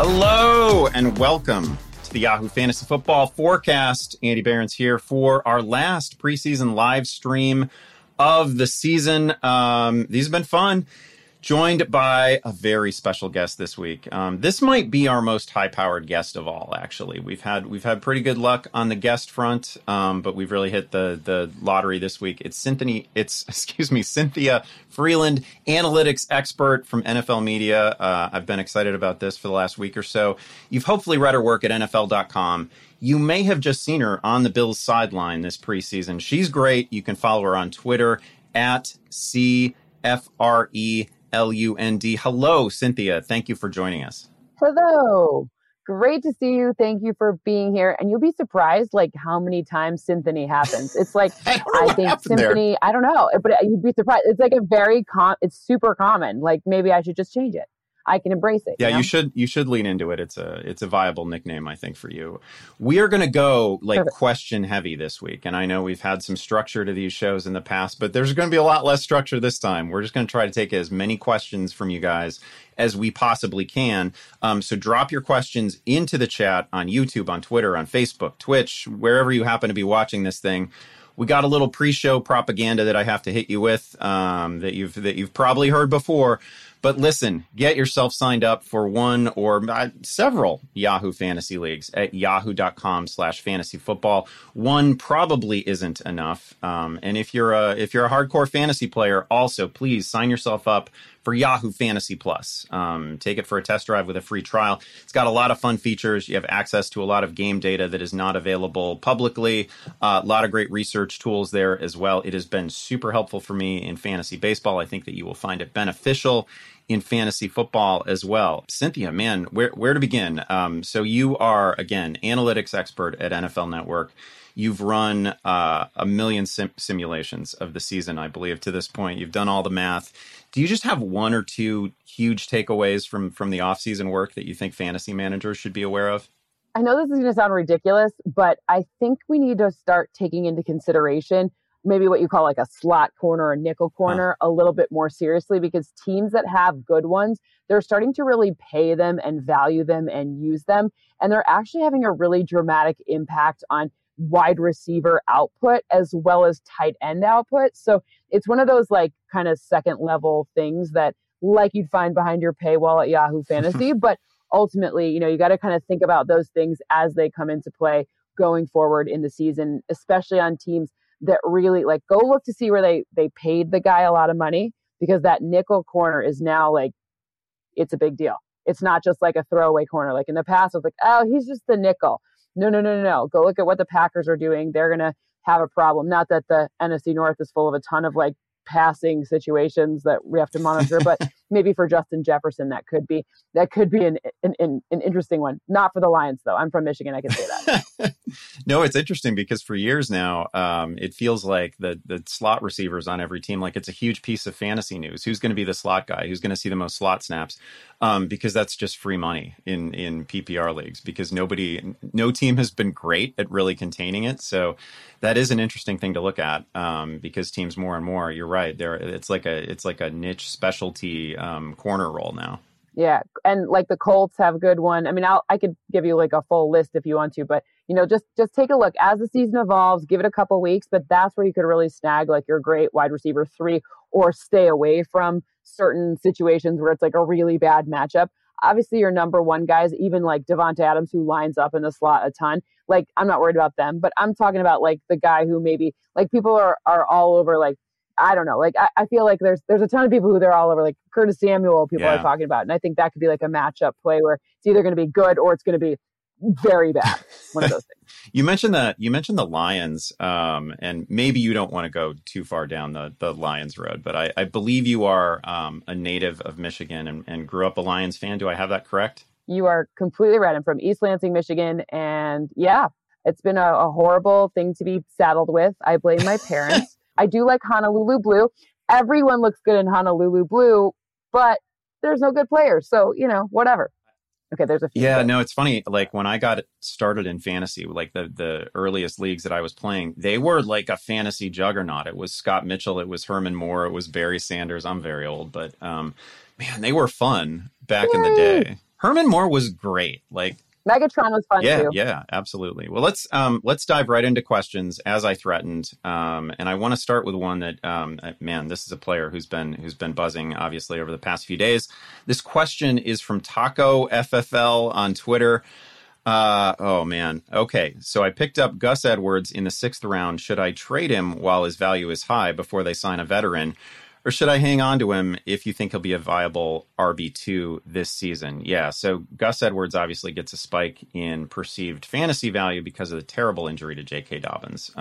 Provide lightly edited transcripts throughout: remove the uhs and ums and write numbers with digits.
Hello and welcome to the Yahoo Fantasy Football Forecast. Andy Behrens here for our last preseason live stream of the season. These have been fun. Joined by a very special guest this week. This might be our most high-powered guest of all, actually. We've had pretty good luck on the guest front, but we've really hit the lottery this week. It's Cynthia Frelund, analytics expert from NFL Media. I've been excited about this for the last week or so. You've hopefully read her work at NFL.com. You may have just seen her on the Bills sideline this preseason. She's great. You can follow her on Twitter at CFRELUND. Hello, Cynthia. Thank you for joining us. Hello. Great to see you. Thank you for being here. And you'll be surprised, like, how many times symphony happens. It's like, I think symphony, I don't know, but you'd be surprised. It's like it's super common. Like, maybe I should just change it. I can embrace it. Yeah, you should lean into it. It's a viable nickname, I think, for you. We are going to go question heavy this week. And I know we've had some structure to these shows in the past, but there's going to be a lot less structure this time. We're just going to try to take as many questions from you guys as we possibly can. So drop your questions into the chat on YouTube, on Twitter, on Facebook, Twitch, wherever you happen to be watching this thing. We got a little pre-show propaganda that I have to hit you with that you've probably heard before. But listen, get yourself signed up for one or several Yahoo Fantasy Leagues at yahoo.com/fantasyfootball. One probably isn't enough. And if you're a hardcore fantasy player, also please sign yourself up for Yahoo Fantasy Plus. Take it for a test drive with a free trial. It's got a lot of fun features. You have access to a lot of game data that is not available publicly. A lot of great research tools there as well. It has been super helpful for me in fantasy baseball. I think that you will find it beneficial in fantasy football as well. Cynthia, man, where to begin? So you are, again, analytics expert at NFL Network. You've run a million simulations of the season, I believe, to this point. You've done all the math. Do you just have one or two huge takeaways from the offseason work that you think fantasy managers should be aware of? I know this is going to sound ridiculous, but I think we need to start taking into consideration maybe what you call like a slot corner or nickel corner a little bit more seriously, because teams that have good ones, they're starting to really pay them and value them and use them. And they're actually having a really dramatic impact on wide receiver output as well as tight end output. So it's one of those like kind of second level things that like you'd find behind your paywall at Yahoo Fantasy. But ultimately, you got to kind of think about those things as they come into play going forward in the season, especially on teams that really like go look to see where they paid the guy a lot of money, because that nickel corner is now like, it's a big deal. It's not just like a throwaway corner. Like in the past, it was like, oh, he's just the nickel. No. Go look at what the Packers are doing. They're going to have a problem. Not that the NFC North is full of a ton of like passing situations that we have to monitor, but maybe for Justin Jefferson, that could be an interesting one. Not for the Lions, though. I'm from Michigan. I can say that. No, it's interesting because for years now, it feels like the slot receivers on every team, like it's a huge piece of fantasy news. Who's going to be the slot guy? Who's going to see the most slot snaps? Because that's just free money in PPR leagues, because no team has been great at really containing it. So that is an interesting thing to look at, because teams more and more, you're right, it's like a niche specialty corner role now. Yeah, and like the Colts have a good one. I mean, I could give you like a full list if you want to, but just take a look as the season evolves. Give it a couple weeks, but that's where you could really snag like your great wide receiver 3, or stay away from certain situations where it's like a really bad matchup. Obviously, your number one guys, even like Devonta Adams, who lines up in the slot a ton. Like, I'm not worried about them, but I'm talking about like the guy who maybe like people are all over. Like, I don't know. Like, I feel like there's a ton of people who they're all over. Like Curtis Samuel, people are talking about, and I think that could be like a matchup play where it's either going to be good or it's going to be very bad. One of those things. You mentioned the Lions, and maybe you don't want to go too far down the Lions road, but I believe you are a native of Michigan and grew up a Lions fan. Do I have that correct? You are completely right. I'm from East Lansing, Michigan, and yeah, it's been a horrible thing to be saddled with. I blame my parents. I do like Honolulu blue. Everyone looks good in Honolulu blue, but there's no good players. So, whatever. Okay, there's a few. Yeah, no, it's funny. Like when I got started in fantasy, like the earliest leagues that I was playing, they were like a fantasy juggernaut. It was Scott Mitchell, it was Herman Moore, it was Barry Sanders. I'm very old, but man, they were fun back in the day. Herman Moore was great. Like, Megatron was fun too. Yeah, absolutely. Well, let's dive right into questions as I threatened. And I want to start with one that, man, this is a player who's been buzzing obviously over the past few days. This question is from Taco FFL on Twitter. Oh man. Okay. So I picked up Gus Edwards in the 6th round. Should I trade him while his value is high before they sign a veteran? Or should I hang on to him if you think he'll be a viable RB2 this season? Yeah, so Gus Edwards obviously gets a spike in perceived fantasy value because of the terrible injury to J.K. Dobbins.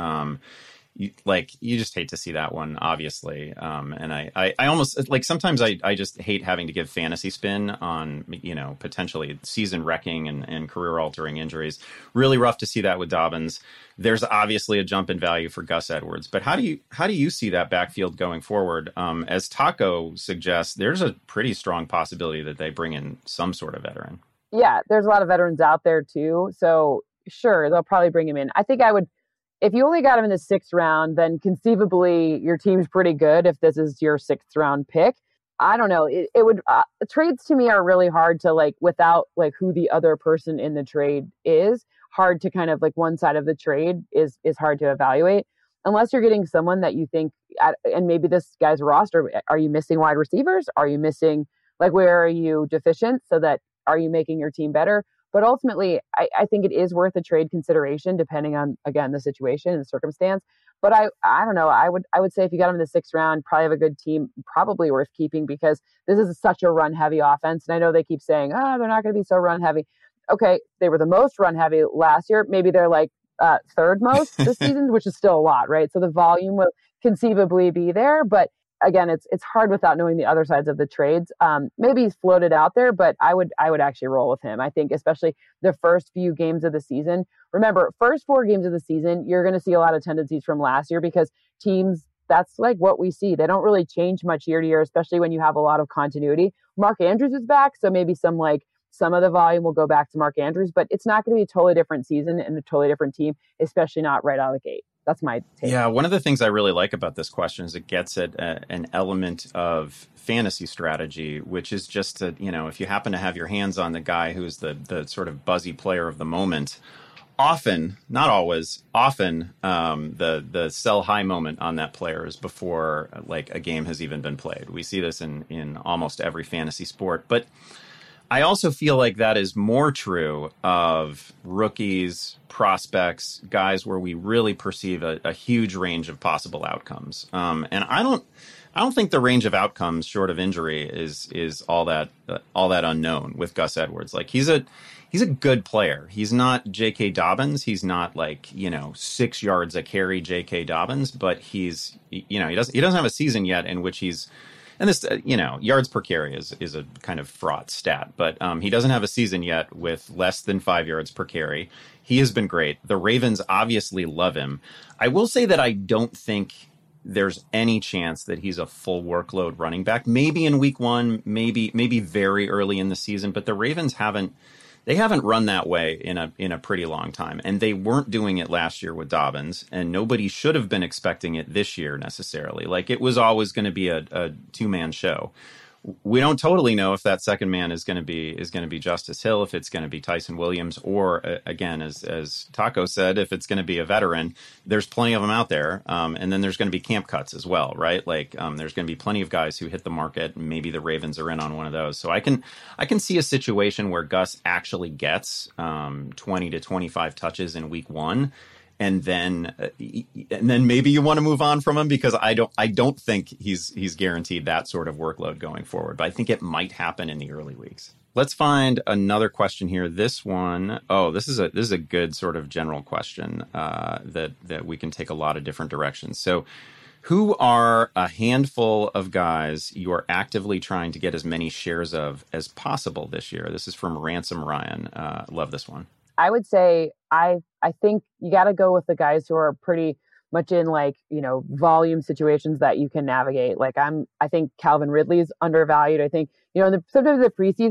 You just hate to see that one, obviously. And I almost, like, sometimes I just hate having to give fantasy spin on, potentially season wrecking and career altering injuries. Really rough to see that with Dobbins. There's obviously a jump in value for Gus Edwards, but how do you see that backfield going forward? As Taco suggests, there's a pretty strong possibility that they bring in some sort of veteran. Yeah, there's a lot of veterans out there too. So sure, they'll probably bring him in. I think I would, if you only got him in the 6th round, then conceivably your team's pretty good if this is your 6th round pick. I don't know. It would, trades to me are really hard to, like, without like who the other person in the trade is, hard to kind of, like, one side of the trade is hard to evaluate unless you're getting someone that you think, and maybe this guy's roster, are you missing wide receivers? Are you missing, like, where are you deficient so that, are you making your team better? But ultimately, I think it is worth a trade consideration depending on, again, the situation and the circumstance. But I don't know. I would say if you got him in the 6th round, probably have a good team, probably worth keeping because this is such a run heavy offense. And I know they keep saying, they're not going to be so run heavy. Okay, they were the most run heavy last year. Maybe they're like 3rd most this season, which is still a lot, right? So the volume will conceivably be there, but again, it's hard without knowing the other sides of the trades. Maybe he's floated out there, but I would actually roll with him. I think especially the first few games of the season. Remember, first 4 games of the season, you're going to see a lot of tendencies from last year because teams, that's like what we see. They don't really change much year to year, especially when you have a lot of continuity. Mark Andrews is back, so maybe some of the volume will go back to Mark Andrews, but it's not going to be a totally different season and a totally different team, especially not right out of the gate. That's my take. Yeah, one of the things I really like about this question is it gets at an element of fantasy strategy, which is just to, if you happen to have your hands on the guy who's the sort of buzzy player of the moment, often, not always, often the sell high moment on that player is before like a game has even been played. We see this in almost every fantasy sport, but I also feel like that is more true of rookies, prospects, guys where we really perceive a huge range of possible outcomes. And I don't think the range of outcomes short of injury is all that unknown with Gus Edwards. Like he's a good player. He's not J.K. Dobbins. He's not like 6 yards a carry J.K. Dobbins, but he's he doesn't have a season yet in which he's. And this, yards per carry is a kind of fraught stat, but he doesn't have a season yet with less than 5 yards per carry. He has been great. The Ravens obviously love him. I will say that I don't think there's any chance that he's a full workload running back. Maybe in week 1, maybe very early in the season, but the Ravens haven't run that way in a pretty long time. And they weren't doing it last year with Dobbins, and nobody should have been expecting it this year necessarily. Like it was always going to be a 2-man show. We don't totally know if that second man is going to be Justice Hill, if it's going to be Tyson Williams, or again, as Taco said, if it's going to be a veteran. There's plenty of them out there, and then there's going to be camp cuts as well, right? Like there's going to be plenty of guys who hit the market, and maybe the Ravens are in on one of those. So I can see a situation where Gus actually gets 20 to 25 touches in week 1. And then maybe you want to move on from him because I don't think he's guaranteed that sort of workload going forward. But I think it might happen in the early weeks. Let's find another question here. This one, this is a good sort of general question that we can take a lot of different directions. So, who are a handful of guys you are actively trying to get as many shares of as possible this year? This is from Ransom Ryan. Love this one. I would say I think you got to go with the guys who are pretty much in volume situations that you can navigate. Like I think Calvin Ridley's undervalued. I think sometimes the preseason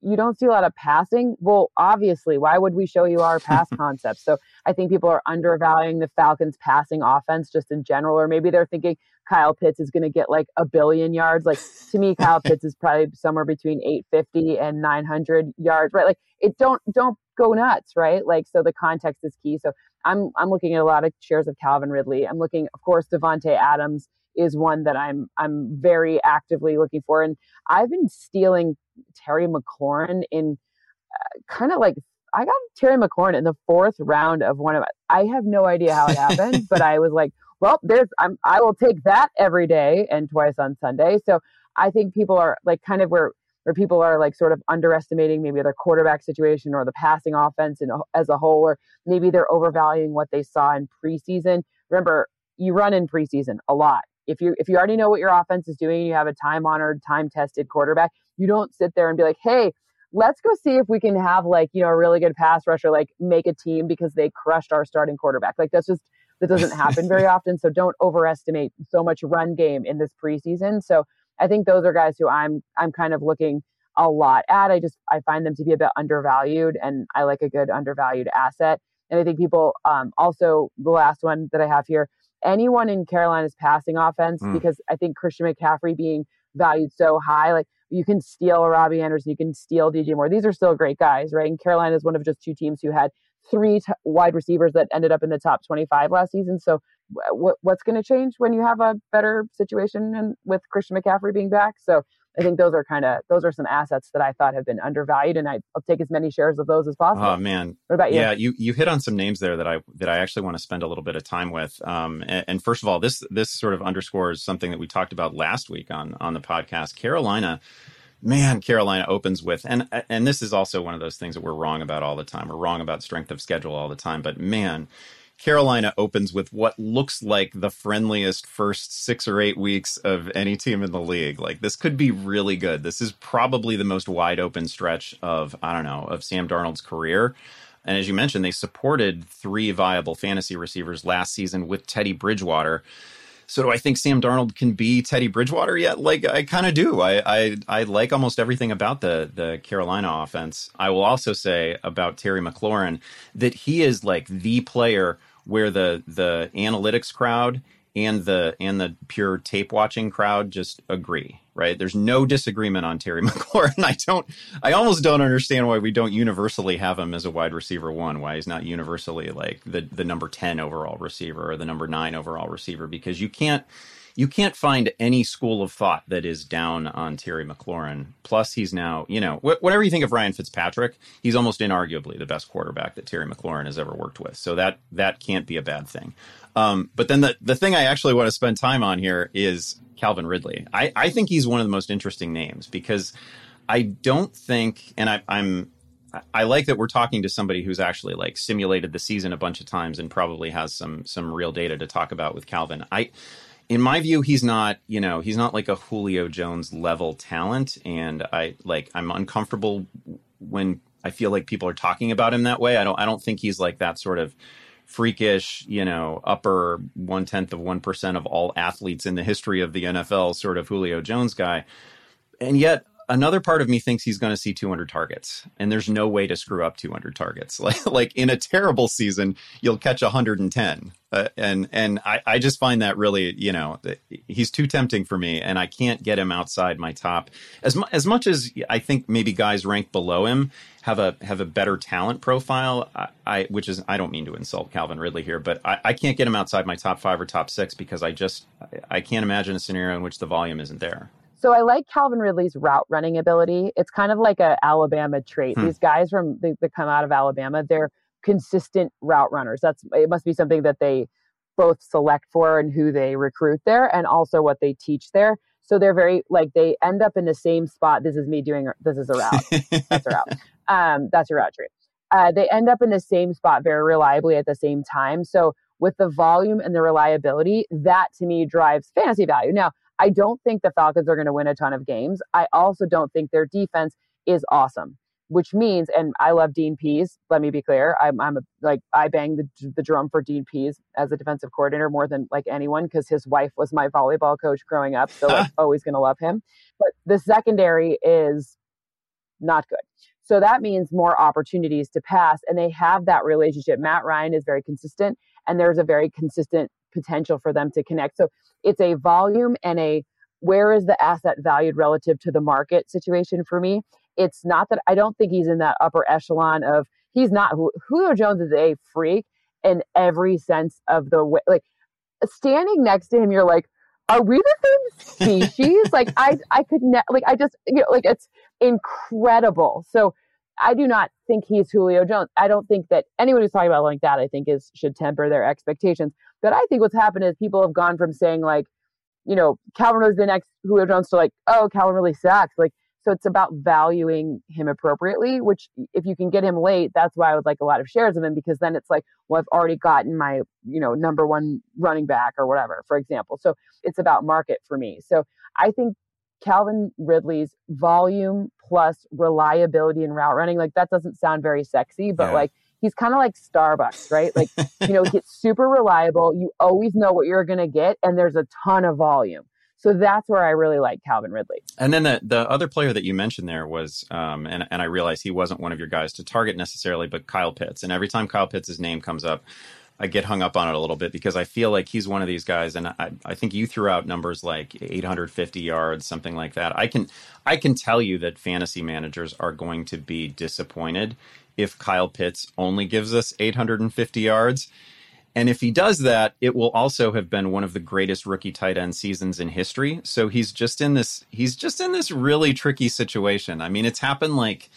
you don't see a lot of passing. Well, obviously, why would we show you our pass concepts? So I think people are undervaluing the Falcons passing offense just in general, or maybe they're thinking Kyle Pitts is going to get like 1 billion yards. Like to me, Kyle Pitts is probably somewhere between 850 and 900 yards, right? Like don't go nuts, right? Like, so the context is key. So I'm looking at a lot of shares of Calvin Ridley. I'm looking, of course, Devontae Adams is one that I'm very actively looking for. And I've been stealing Terry McLaurin in kind of like, I got Terry McLaurin in the 4th round of one of, I have no idea how it happened, but I was like, well, I will take that every day and twice on Sunday. So I think people are like kind of where people are like sort of underestimating maybe their quarterback situation or the passing offense as a whole, or maybe they're overvaluing what they saw in preseason. Remember, you run in preseason a lot. If you already know what your offense is doing, you have a time-honored, time-tested quarterback, you don't sit there and be like, hey, let's go see if we can have like, a really good pass rusher, like make a team because they crushed our starting quarterback. Like that doesn't happen very often. So don't overestimate so much run game in this preseason. So I think those are guys who I'm kind of looking a lot at. I find them to be a bit undervalued, and I like a good undervalued asset. And I think people also, the last one that I have here, anyone in Carolina's passing offense, because I think Christian McCaffrey being valued so high, like you can steal Robbie Anderson, you can steal DJ Moore. These are still great guys, right? And Carolina is one of just 2 teams who had 3 wide receivers that ended up in the top 25 last season. So what's going to change when you have a better situation with Christian McCaffrey being back? So I think those are some assets that I thought have been undervalued, and I'll take as many shares of those as possible. Oh man. What about you? Yeah, you hit on some names there that I actually want to spend a little bit of time with. And first of all, this sort of underscores something that we talked about last week on the podcast. Carolina opens with, and this is also one of those things that we're wrong about all the time. We're wrong about strength of schedule all the time, but man, Carolina opens with what looks like the friendliest first 6 or 8 weeks of any team in the league. Like this could be really good. This is probably the most wide open stretch of Sam Darnold's career. And as you mentioned, they supported 3 viable fantasy receivers last season with Teddy Bridgewater. So do I think Sam Darnold can be Teddy Bridgewater yet? Like I kind of do. I like almost everything about the Carolina offense. I will also say about Terry McLaurin that he is like the player where the analytics crowd and the pure tape watching crowd just agree, right? There's no disagreement on Terry McLaurin. I almost don't understand why we don't universally have him as a wide receiver 1, why he's not universally like the number 10 overall receiver or the number 9 overall receiver, because you can't find any school of thought that is down on Terry McLaurin. Plus he's now, whatever you think of Ryan Fitzpatrick, he's almost inarguably the best quarterback that Terry McLaurin has ever worked with. So that can't be a bad thing. But then the thing I actually want to spend time on here is Calvin Ridley. I think he's one of the most interesting names because I don't think, and I like that we're talking to somebody who's actually like simulated the season a bunch of times and probably has some real data to talk about with Calvin. In my view, he's not like a Julio Jones level talent, and I'm uncomfortable when I feel like people are talking about him that way. I don't think he's like that sort of freakish, upper 0.1% of all athletes in the history of the NFL sort of Julio Jones guy. And yet another part of me thinks he's going to see 200 targets, and there's no way to screw up 200 targets. Like in a terrible season, you'll catch 110. And I just find that really, he's too tempting for me, and I can't get him outside my top. As much as I think maybe guys ranked below him have a better talent profile, I don't mean to insult Calvin Ridley here, but I can't get him outside my top 5 or top 6 because I can't imagine a scenario in which the volume isn't there. So I like Calvin Ridley's route running ability. It's kind of like a Alabama trait. These guys that come out of Alabama, they're consistent route runners. It must be something that they both select for and who they recruit there, and also what they teach there. So they're very they end up in the same spot. This is a route. That's a route. That's your route tree. They end up in the same spot very reliably at the same time. So with the volume and the reliability, that to me drives fantasy value. Now, I don't think the Falcons are going to win a ton of games. I also don't think their defense is awesome, which means, and I love Dean Pease. Let me be clear. I bang the drum for Dean Pease as a defensive coordinator more than like anyone, because his wife was my volleyball coach growing up. So always going to love him. But the secondary is not good. So that means more opportunities to pass, and they have that relationship. Matt Ryan is very consistent, and there's a very consistent potential for them to connect. So it's a volume and a where is the asset valued relative to the market situation for me. It's not that I don't think he's in that upper echelon of he's not. Julio Jones is a freak in every sense of the way. Like standing next to him, you're like, are we the same species? Like I could like I just like it's incredible. So I do not think he's Julio Jones. I don't think that anyone who's talking about like that, I think should temper their expectations. But I think what's happened is people have gone from saying like, Calvin was the next Julio Jones to like, oh, Calvin really sucks. Like, so it's about valuing him appropriately, which if you can get him late, that's why I would like a lot of shares of him, because then it's like, well, I've already gotten my, number one running back or whatever, for example. So it's about market for me. So I think Calvin Ridley's volume plus reliability in route running, like that doesn't sound very sexy, but like he's kind of like Starbucks, right? Like, he's super reliable. You always know what you're going to get, and there's a ton of volume. So that's where I really like Calvin Ridley. And then the other player that you mentioned there was, and I realize he wasn't one of your guys to target necessarily, but Kyle Pitts. And every time Kyle Pitts' name comes up, I get hung up on it a little bit because I feel like he's one of these guys. And I think you threw out numbers like 850 yards, something like that. I can tell you that fantasy managers are going to be disappointed if Kyle Pitts only gives us 850 yards. And if he does that, it will also have been one of the greatest rookie tight end seasons in history. So he's just in this really tricky situation. I mean, it's happened like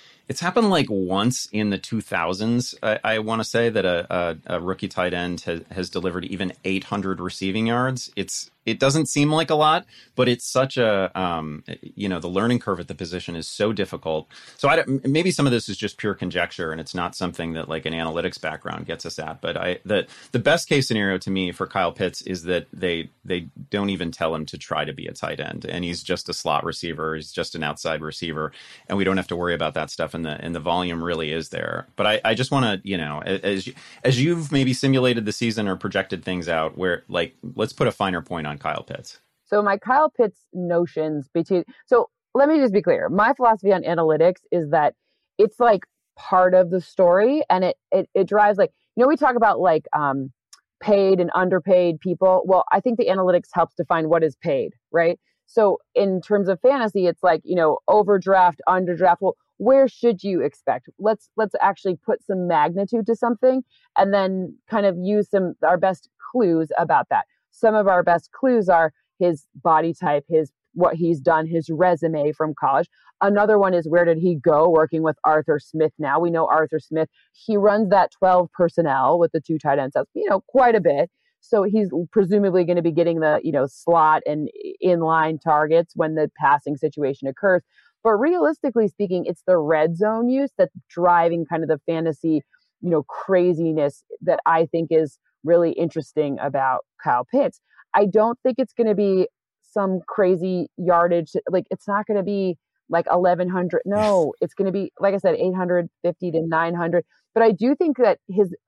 once in the 2000s. I want to say that a rookie tight end has delivered even 800 receiving yards. It doesn't seem like a lot, but it's such a, the learning curve at the position is so difficult. So maybe some of this is just pure conjecture and it's not something that like an analytics background gets us at. But the best case scenario to me for Kyle Pitts is that they don't even tell him to try to be a tight end and he's just a slot receiver. He's just an outside receiver and we don't have to worry about that stuff. And the volume really is there. But I just want to, as you've maybe simulated the season or projected things out where like, let's put a finer point on Kyle Pitts. So my Kyle Pitts notions so let me just be clear. My philosophy on analytics is that it's like part of the story and it drives like, we talk about like paid and underpaid people. Well, I think the analytics helps define what is paid, right? So in terms of fantasy, it's like, overdraft, underdraft. Well, where should you expect? Let's actually put some magnitude to something and then kind of use our best clues about that. Some of our best clues are his body type, what he's done, his resume from college. Another one is where did he go working with Arthur Smith now? We know Arthur Smith, he runs that 12 personnel with the two tight ends, quite a bit. So he's presumably going to be getting the, slot and inline targets when the passing situation occurs. But realistically speaking, it's the red zone use that's driving kind of the fantasy, craziness that I think is really interesting about Kyle Pitts. I don't think it's going to be some crazy yardage. Like it's not going to be like 1,100. No, it's going to be, like I said, 850 to 900. But I do think that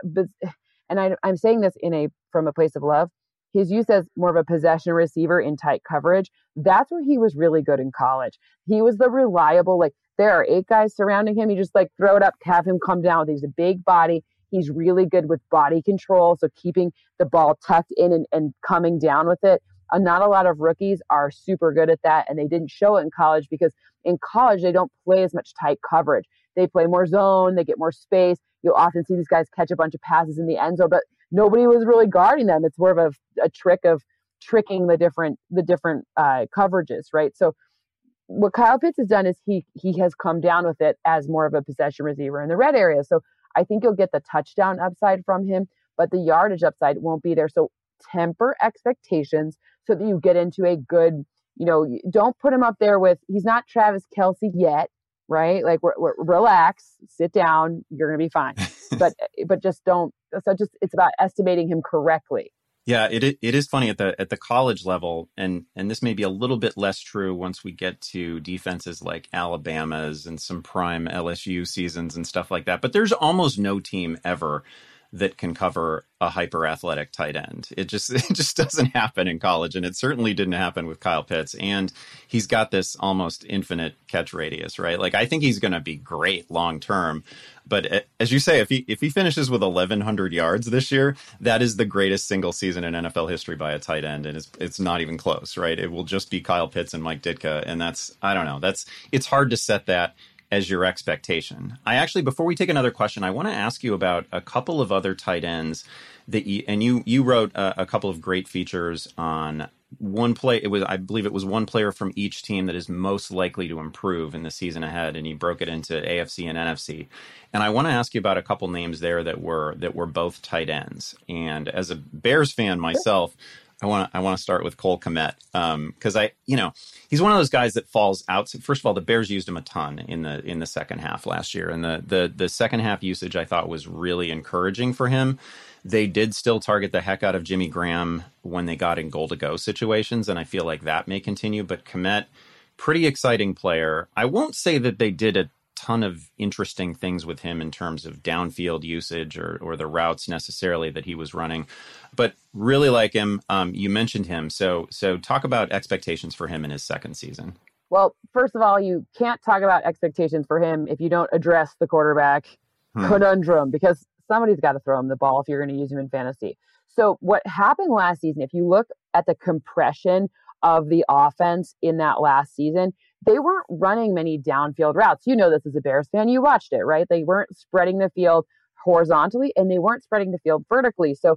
and I'm saying this from a place of love, his use as more of a possession receiver in tight coverage, that's where he was really good in college. He was the reliable, like there are 8 guys surrounding him. You just like throw it up, have him come down. He's a big body. He's really good with body control. So keeping the ball tucked in and coming down with it. Not a lot of rookies are super good at that. And they didn't show it in college because in college, they don't play as much tight coverage. They play more zone. They get more space. You'll often see these guys catch a bunch of passes in the end zone, but nobody was really guarding them. It's more of a trick of tricking the different coverages, right? So what Kyle Pitts has done is he has come down with it as more of a possession receiver in the red area. So I think you'll get the touchdown upside from him, but the yardage upside won't be there. So temper expectations so that you get into a good, don't put him up there with, he's not Travis Kelce yet, right? Like relax, sit down, you're going to be fine. but just don't, it's about estimating him correctly. Yeah, it is funny at the college level, and this may be a little bit less true once we get to defenses like Alabama's and some prime LSU seasons and stuff like that. But there's almost no team ever that can cover a hyper athletic tight end. It just doesn't happen in college, and it certainly didn't happen with Kyle Pitts. And he's got this almost infinite catch radius, right? Like, I think he's going to be great long term. But as you say, if he finishes with 1,100 yards this year, that is the greatest single season in NFL history by a tight end, and it's not even close, right? It will just be Kyle Pitts and Mike Ditka, and I don't know, it's hard to set that as your expectation. I actually, before we take another question, I want to ask you about a couple of other tight ends that you wrote a couple of great features on one play. I believe it was one player from each team that is most likely to improve in the season ahead, and you broke it into AFC and NFC. And I want to ask you about a couple names there that were both tight ends. And as a Bears fan myself, I want to start with Cole Kmet, because he's one of those guys that falls out. First of all, the Bears used him a ton in the second half last year, and the second half usage I thought was really encouraging for him. They did still target the heck out of Jimmy Graham when they got in goal to go situations, and I feel like that may continue. But Kmet, pretty exciting player. I won't say that they did a ton of interesting things with him in terms of downfield usage or the routes necessarily that he was running, but really like him. You mentioned him. So talk about expectations for him in his second season. Well, first of all, you can't talk about expectations for him if you don't address the quarterback conundrum, because somebody's got to throw him the ball if you're going to use him in fantasy. So what happened last season, if you look at the compression of the offense in that last season, they weren't running many downfield routes. You know this as a Bears fan. You watched it, right? They weren't spreading the field horizontally, and they weren't spreading the field vertically. So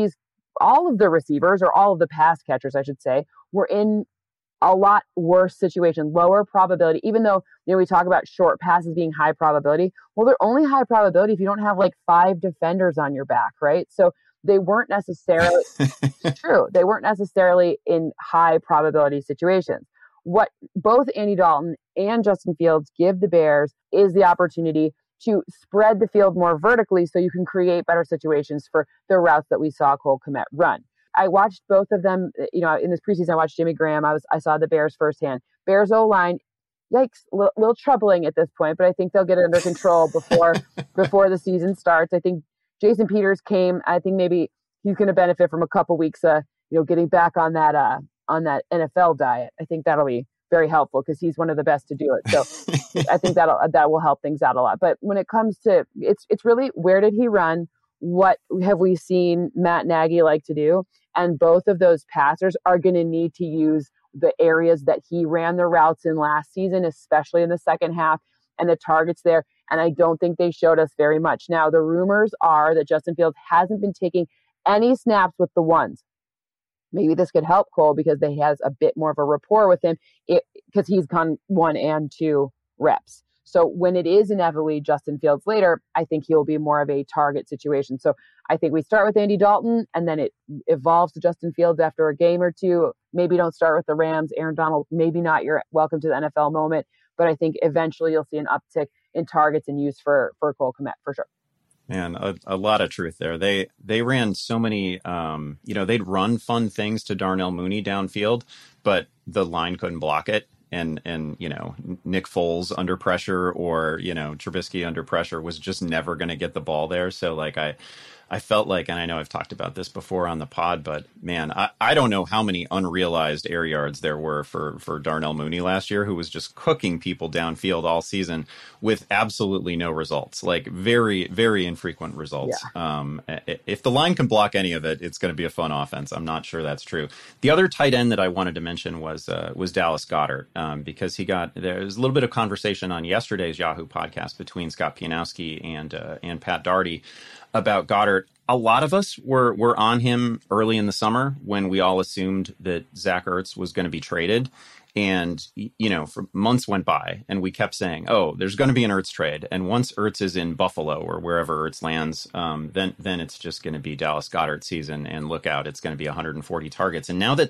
all of the receivers, or all of the pass catchers, I should say, were in a lot worse situation, lower probability, even though, we talk about short passes being high probability. Well, they're only high probability if you don't have like 5 defenders on your back, right? So they weren't necessarily true. They weren't necessarily in high probability situations. What both Andy Dalton and Justin Fields give the Bears is the opportunity to spread the field more vertically so you can create better situations for the routes that we saw Cole Kmet run. I watched both of them, in this preseason. I watched Jimmy Graham. I saw the Bears firsthand. Bears O-line, yikes, little troubling at this point, but I think they'll get it under control before the season starts. I think Jason Peters came. I think maybe he's going to benefit from a couple weeks, getting back on that NFL diet. I think that'll be very helpful because he's one of the best to do it. So I think that will help things out a lot. But when it comes to it's really, where did he run? What have we seen Matt Nagy like to do? And both of those passers are going to need to use the areas that he ran the routes in last season, especially in the second half, and the targets there. And I don't think they showed us very much. Now, the rumors are that Justin Fields hasn't been taking any snaps with the ones. Maybe this could help Cole because he has a bit more of a rapport with him because he's gone 1 and 2 reps. So when it is inevitably Justin Fields later, I think he'll be more of a target situation. So I think we start with Andy Dalton and then it evolves to Justin Fields after a game or two. Maybe don't start with the Rams. Aaron Donald, maybe not your welcome to the NFL moment, but I think eventually you'll see an uptick in targets and use for Cole Kmet for sure. Man, a lot of truth there. They ran so many, they'd run fun things to Darnell Mooney downfield, but the line couldn't block it. And Nick Foles under pressure or, Trubisky under pressure was just never going to get the ball there. So I felt like, and I know I've talked about this before on the pod, but man, I don't know how many unrealized air yards there were for Darnell Mooney last year, who was just cooking people downfield all season with absolutely no results, like very, very infrequent results. Yeah. If the line can block any of it, it's going to be a fun offense. I'm not sure that's true. The other tight end that I wanted to mention was Dallas Goedert, because there was a little bit of conversation on yesterday's Yahoo podcast between Scott Pianowski and Pat Daugherty about Goddard. A lot of us were on him early in the summer when we all assumed that Zach Ertz was going to be traded. And, for months went by and we kept saying, oh, there's going to be an Ertz trade. And once Ertz is in Buffalo or wherever Ertz lands, then it's just going to be Dallas Goedert season, and look out, it's going to be 140 targets. And now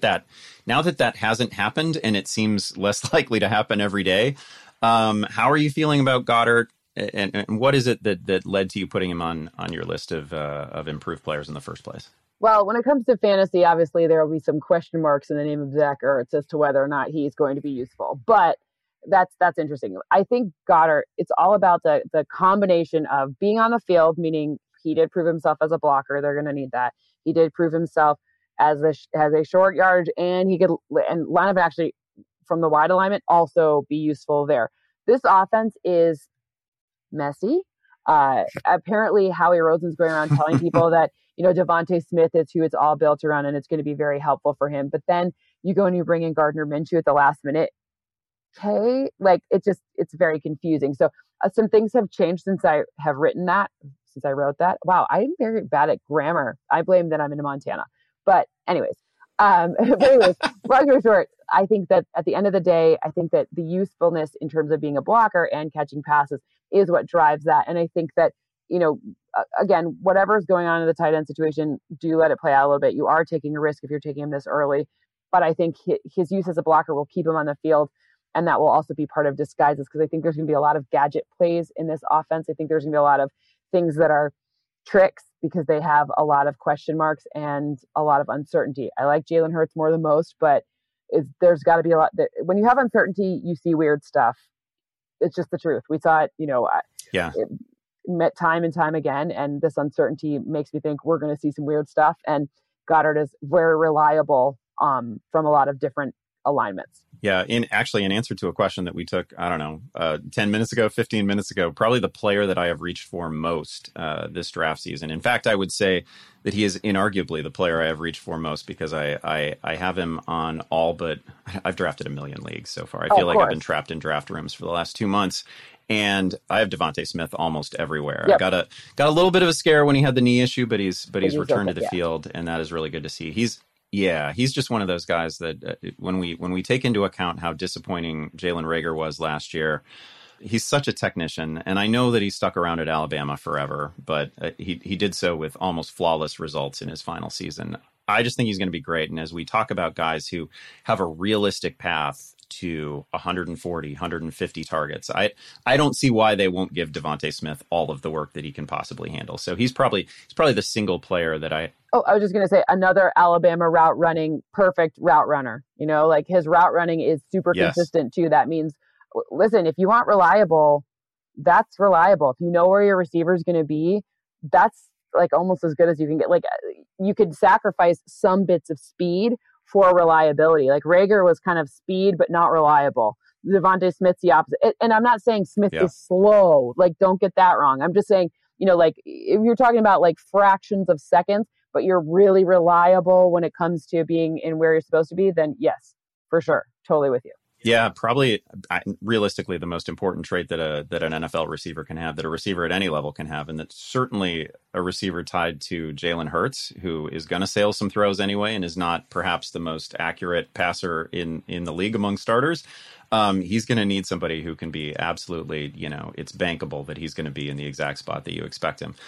that hasn't happened, and it seems less likely to happen every day, how are you feeling about Goddard? And what is it that led to you putting him on your list of improved players in the first place? Well, when it comes to fantasy, obviously there will be some question marks in the name of Zach Ertz as to whether or not he's going to be useful. But that's interesting. I think Goddard, it's all about the combination of being on the field, meaning He did prove himself as a blocker. They're going to need that. He did prove himself as a short yardage, and he could and line up actually from the wide alignment also be useful there. This offense is messy. Apparently, Howie Roseman's going around telling people that Devontae Smith is who it's all built around, and it's going to be very helpful for him. But then you go and you bring in Gardner Minshew at the last minute. Okay, like it's very confusing. So some things have changed since I wrote that. Wow, I'm very bad at grammar. I blame that I'm in Montana. But anyways, long story short, I think that at the end of the day, I think that the usefulness in terms of being a blocker and catching passes is what drives that. And I think that, again, whatever's going on in the tight end situation, do let it play out a little bit. You are taking a risk if you're taking him this early. But I think his use as a blocker will keep him on the field. And that will also be part of disguises, because I think there's going to be a lot of gadget plays in this offense. I think there's going to be a lot of things that are tricks because they have a lot of question marks and a lot of uncertainty. I like Jalen Hurts more than most, but there's got to be a lot that when you have uncertainty, you see weird stuff. It's just the truth. We saw it, it met time and time again. And this uncertainty makes me think we're going to see some weird stuff. And Goddard is very reliable from a lot of different alignments. Yeah, in answer to a question that we took, 10 minutes ago, 15 minutes ago, probably the player that I have reached for most this draft season. In fact, I would say that he is inarguably the player I have reached for most, because I have him on all but I've drafted a million leagues so far. I feel like I've been trapped in draft rooms for the last 2 months. And I have Devontae Smith almost everywhere. Yep. I got a little bit of a scare when he had the knee issue, but he's returned to the field, and that is really good to see. He's just one of those guys that when we take into account how disappointing Jalen Reagor was last year, he's such a technician. And I know that he stuck around at Alabama forever, but he did so with almost flawless results in his final season. I just think he's going to be great. And as we talk about guys who have a realistic path to 140, 150 targets, I don't see why they won't give Devontae Smith all of the work that he can possibly handle. So he's probably the single player that I was just going to say, another Alabama perfect route runner. Like his route running is super consistent too. That means, listen, if you want reliable, that's reliable. If you know where your receiver is going to be, that's like almost as good as you can get. Like you could sacrifice some bits of speed for reliability. Like Reagor was kind of speed, but not reliable. Devontae Smith's the opposite. And I'm not saying Smith is slow. Like, don't get that wrong. I'm just saying, like if you're talking about like fractions of seconds, but you're really reliable when it comes to being in where you're supposed to be, then yes, for sure. Totally with you. Yeah, probably realistically the most important trait that an NFL receiver can have, that a receiver at any level can have, and that's certainly a receiver tied to Jalen Hurts, who is going to sail some throws anyway and is not perhaps the most accurate passer in the league among starters. He's going to need somebody who can be absolutely, it's bankable that he's going to be in the exact spot that you expect him.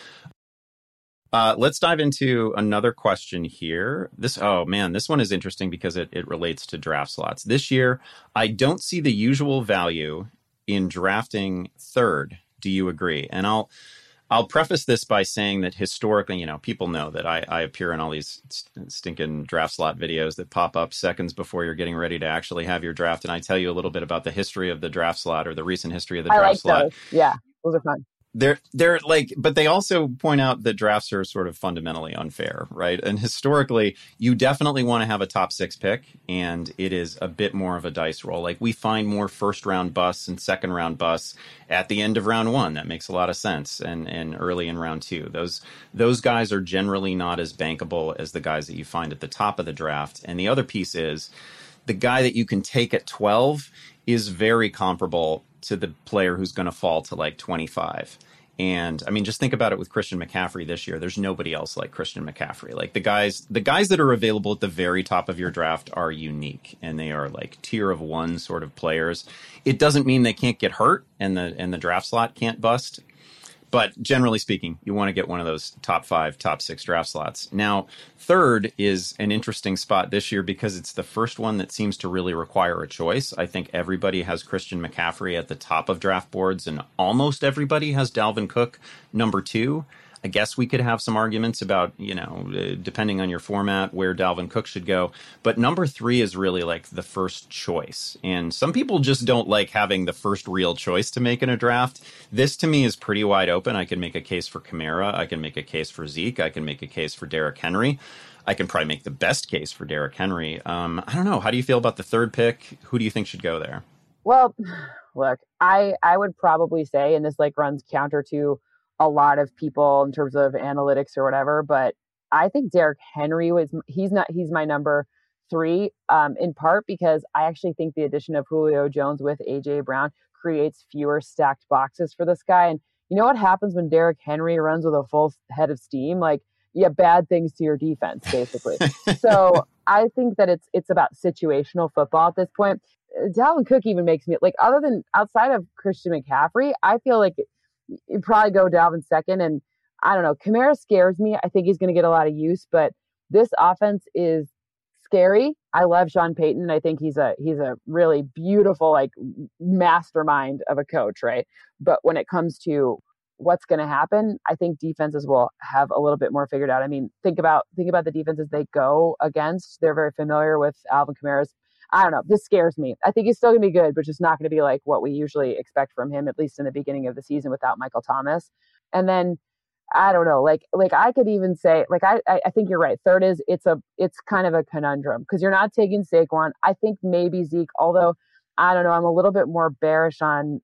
Let's dive into another question here. This one is interesting because it relates to draft slots. This year, I don't see the usual value in drafting third. Do you agree? And I'll preface this by saying that historically, people know that I appear in all these stinking draft slot videos that pop up seconds before you're getting ready to actually have your draft. And I tell you a little bit about the history of the draft slot, or the recent history of the draft slot. Those. Yeah, those are fun. They're like, but they also point out that drafts are sort of fundamentally unfair, right? And historically, you definitely want to have a top 6 pick, and it is a bit more of a dice roll. Like, we find more first round busts and second round busts at the end of round 1. That makes a lot of sense. And early in round 2, those guys are generally not as bankable as the guys that you find at the top of the draft. And the other piece is the guy that you can take at 12 is very comparable to the player who's going to fall to like 25. And I mean, just think about it with Christian McCaffrey this year. There's nobody else like Christian McCaffrey. Like the guys that are available at the very top of your draft are unique, and they are like tier of 1 sort of players. It doesn't mean they can't get hurt and the draft slot can't bust. But generally speaking, you want to get one of those top 5, top 6 draft slots. Now, third is an interesting spot this year because it's the first one that seems to really require a choice. I think everybody has Christian McCaffrey at the top of draft boards, and almost everybody has Dalvin Cook number 2. I guess we could have some arguments about, depending on your format, where Dalvin Cook should go. But number 3 is really like the first choice. And some people just don't like having the first real choice to make in a draft. This to me is pretty wide open. I can make a case for Kamara. I can make a case for Zeke. I can make a case for Derrick Henry. I can probably make the best case for Derrick Henry. I don't know. How do you feel about the 3rd pick? Who do you think should go there? Well, look, I would probably say, and this like runs counter to a lot of people in terms of analytics or whatever, but I think Derrick Henry he's my number 3, in part because I actually think the addition of Julio Jones with AJ Brown creates fewer stacked boxes for this guy. And you know what happens when Derrick Henry runs with a full head of steam? Like, you have bad things to your defense, basically. So I think that it's about situational football at this point. Dalvin Cook even makes me like, other than outside of Christian McCaffrey, I feel like you'd probably go Dalvin second. And I don't know, Kamara scares me. I think he's going to get a lot of use, but this offense is scary. I love Sean Payton. I think he's a really beautiful, like, mastermind of a coach, right? But when it comes to what's going to happen, I think defenses will have a little bit more figured out. I mean, think about the defenses they go against. They're very familiar with Alvin Kamara's. I don't know. This scares me. I think he's still going to be good, but just not going to be like what we usually expect from him, at least in the beginning of the season without Michael Thomas. And then I don't know, like I could even say, like, I think you're right. 3rd is it's kind of a conundrum because you're not taking Saquon. I think maybe Zeke, although I don't know, I'm a little bearish on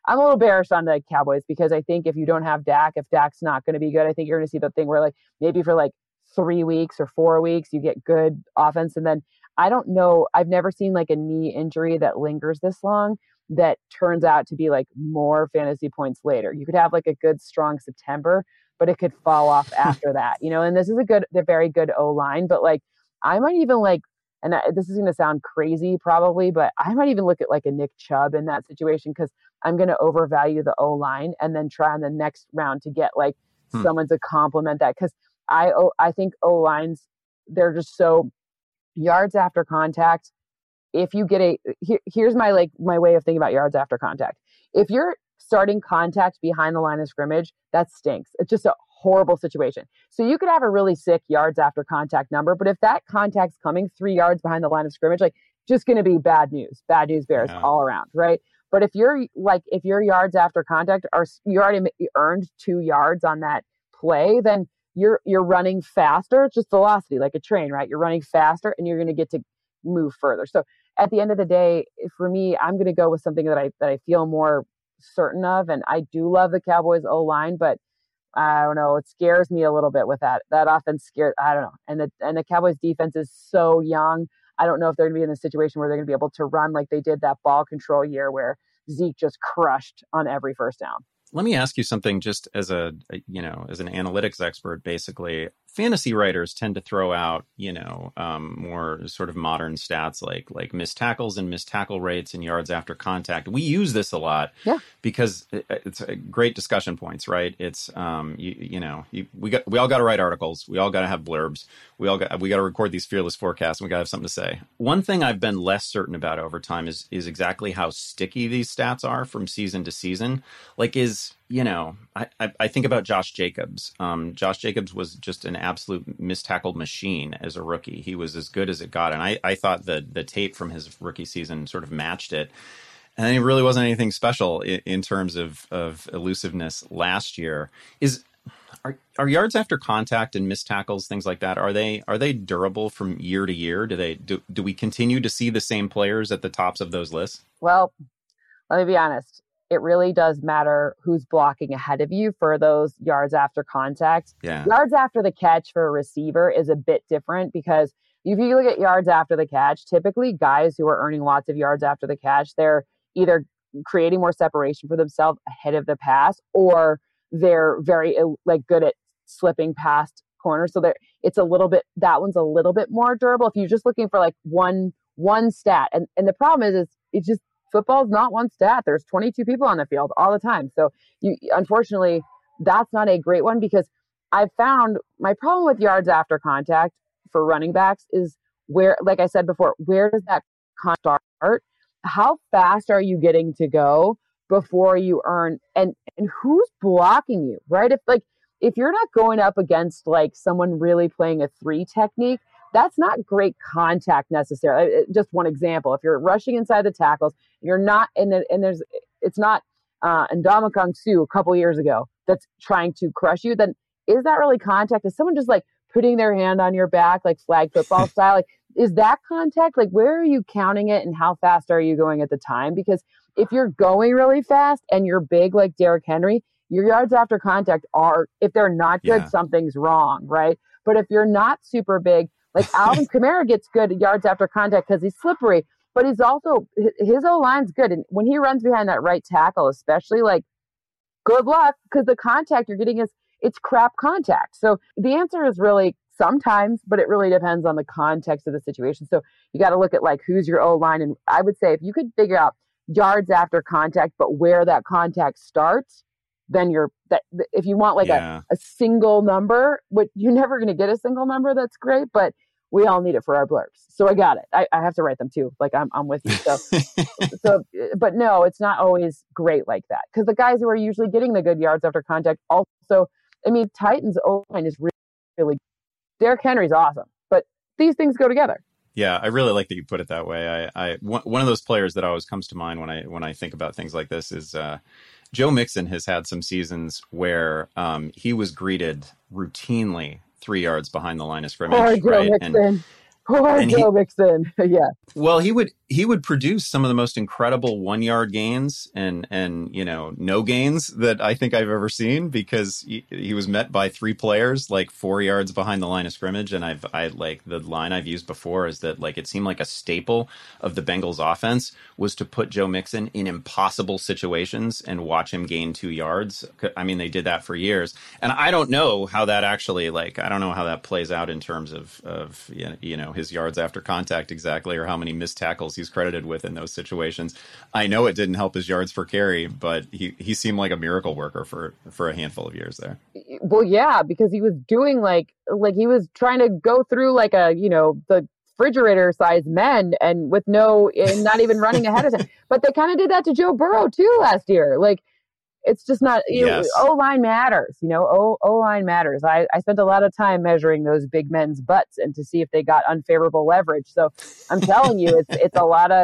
the Cowboys because I think if you don't have Dak, if Dak's not going to be good, I think you're going to see the thing where like maybe for like 3 weeks or 4 weeks, you get good offense. And then I don't know, I've never seen like a knee injury that lingers this long that turns out to be like more fantasy points later. You could have like a good, strong September, but it could fall off after that, and this is a very good O-line, but like I might even like, and this is going to sound crazy probably, but I might even look at like a Nick Chubb in that situation because I'm going to overvalue the O-line and then try on the next round to get like someone to complement that. Because I think O-lines, they're just so yards after contact. If you get here's my way of thinking about yards after contact. If you're starting contact behind the line of scrimmage, that stinks. It's just a horrible situation. So you could have a really sick yards after contact number, but if that contact's coming 3 yards behind the line of scrimmage, like, just going to be bad news bears all around, right? But if your yards after contact you already earned 2 yards on that play, then you're running faster. It's just velocity, like a train, right? You're running faster and you're going to get to move further. So at the end of the day, for me, I'm going to go with something that I feel more certain of. And I do love the Cowboys O-line, but I don't know, it scares me a little bit with that offense. I don't know. And the Cowboys defense is so young. I don't know if they're going to be in a situation where they're going to be able to run like they did that ball control year where Zeke just crushed on every first down. Let me ask you something just as an analytics expert, basically. Fantasy writers tend to throw out, more sort of modern stats like missed tackles and missed tackle rates and yards after contact. We use this a lot because it's great discussion points, right? It's, we all got to write articles. We all got to have blurbs. We got to record these fearless forecasts. And we got to have something to say. One thing I've been less certain about over time is exactly how sticky these stats are from season to season. Like I think about Josh Jacobs. Josh Jacobs was just an absolute missed tackle machine as a rookie. He was as good as it got. And I thought the tape from his rookie season sort of matched it. And then it really wasn't anything special in terms of elusiveness last year. Are yards after contact and missed tackles, things like that, are they durable from year to year? Do we continue to see the same players at the tops of those lists? Well, let me be honest. It really does matter who's blocking ahead of you for those yards after contact. Yeah. Yards after the catch for a receiver is a bit different because if you look at yards after the catch, typically guys who are earning lots of yards after the catch, they're either creating more separation for themselves ahead of the pass or they're very good at slipping past corners. So that one's a little bit more durable. If you're just looking for like one stat, and the problem is it's just, football is not one stat. There's 22 people on the field all the time. So unfortunately, that's not a great one because I've found my problem with yards after contact for running backs is where, like I said before, where does that contact start? How fast are you getting to go before you earn, and who's blocking you, right? if you're not going up against like someone really playing a 3 technique, that's not great contact necessarily. Just one example: if you're rushing inside the tackles, you're not, and it's not Ndamukong Suh a couple years ago that's trying to crush you. Then is that really contact? Is someone just like putting their hand on your back, like flag football style? Like, is that contact? Like, where are you counting it, and how fast are you going at the time? Because if you're going really fast and you're big like Derrick Henry, your yards after contact are, if they're not good, something's wrong, right? But if you're not super big, like Alvin Kamara gets good yards after contact because he's slippery, but he's also, his O-line's good. And when he runs behind that right tackle, especially, like, good luck, because the contact you're getting it's crap contact. So the answer is really sometimes, but it really depends on the context of the situation. So you got to look at like who's your O-line. And I would say if you could figure out yards after contact, but where that contact starts, then if you want like a single number, which you're never going to get a single number, that's great, but we all need it for our blurbs. So I got it. I have to write them too. Like I'm with you. So, but no, it's not always great like that. Because the guys who are usually getting the good yards after contact also, I mean, Titans O-line is really, really, Derrick Henry's awesome, but these things go together. Yeah, I really like that you put it that way. One of those players that always comes to mind when I think about things like this is Joe Mixon has had some seasons where he was greeted routinely 3 yards behind the line of scrimmage. Poor Joe Mixon. Poor Joe Mixon. Yeah. Well, he would produce some of the most incredible 1-yard gains and no gains that I think I've ever seen, because he was met by 3 players like 4 yards behind the line of scrimmage. And I like the line I've used before is that like it seemed like a staple of the Bengals offense was to put Joe Mixon in impossible situations and watch him gain 2 yards. I mean, they did that for years, and I don't know how that actually I don't know how that plays out in terms of his yards after contact exactly, or how many missed tackles he's credited with in those situations. I know it didn't help his yards per carry, but he seemed like a miracle worker for a handful of years there. Well, yeah, because he was doing like he was trying to go through like the refrigerator sized men and not even running ahead of him. But they kind of did that to Joe Burrow too last year. Like, it's just not, O-line matters, O-line matters. I spent a lot of time measuring those big men's butts and to see if they got unfavorable leverage. So I'm telling you, it's a lot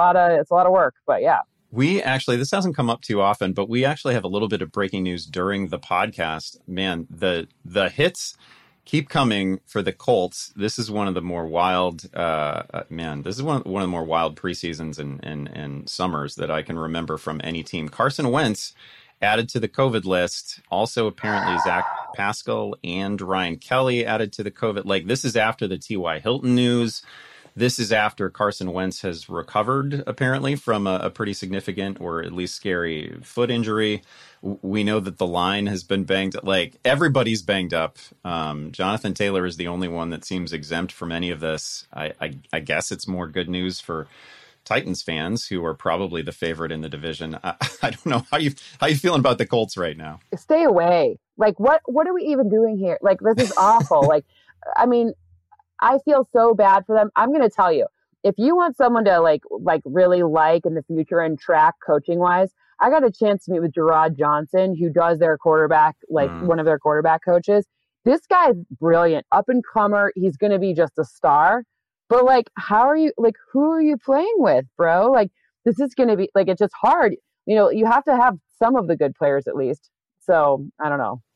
of work, but yeah. We actually, this hasn't come up too often, but we actually have a little bit of breaking news during the podcast. Man, the hits keep coming for the Colts. This is one of the more wild, this is one of the more wild preseasons and summers that I can remember from any team. Carson Wentz added to the COVID list. Also, apparently, Zach Pascal and Ryan Kelly added to the COVID. Like, this is after the T.Y. Hilton news. This is after Carson Wentz has recovered, apparently, from a pretty significant or at least scary foot injury. We know that the line has been banged. Like, everybody's banged up. Jonathan Taylor is the only one that seems exempt from any of this. I guess it's more good news for Titans fans, who are probably the favorite in the division. I don't know how you feeling about the Colts right now. Stay away. Like, what are we even doing here? Like, this is awful. Like, I mean, I feel so bad for them. I'm going to tell you, if you want someone to like really like in the future and track coaching wise, I got a chance to meet with Gerard Johnson, who does their quarterback, one of their quarterback coaches. This guy's brilliant, up and comer. He's going to be just a star. But like, who are you playing with, bro? Like, this is going to be like, it's just hard. You have to have some of the good players at least. So I don't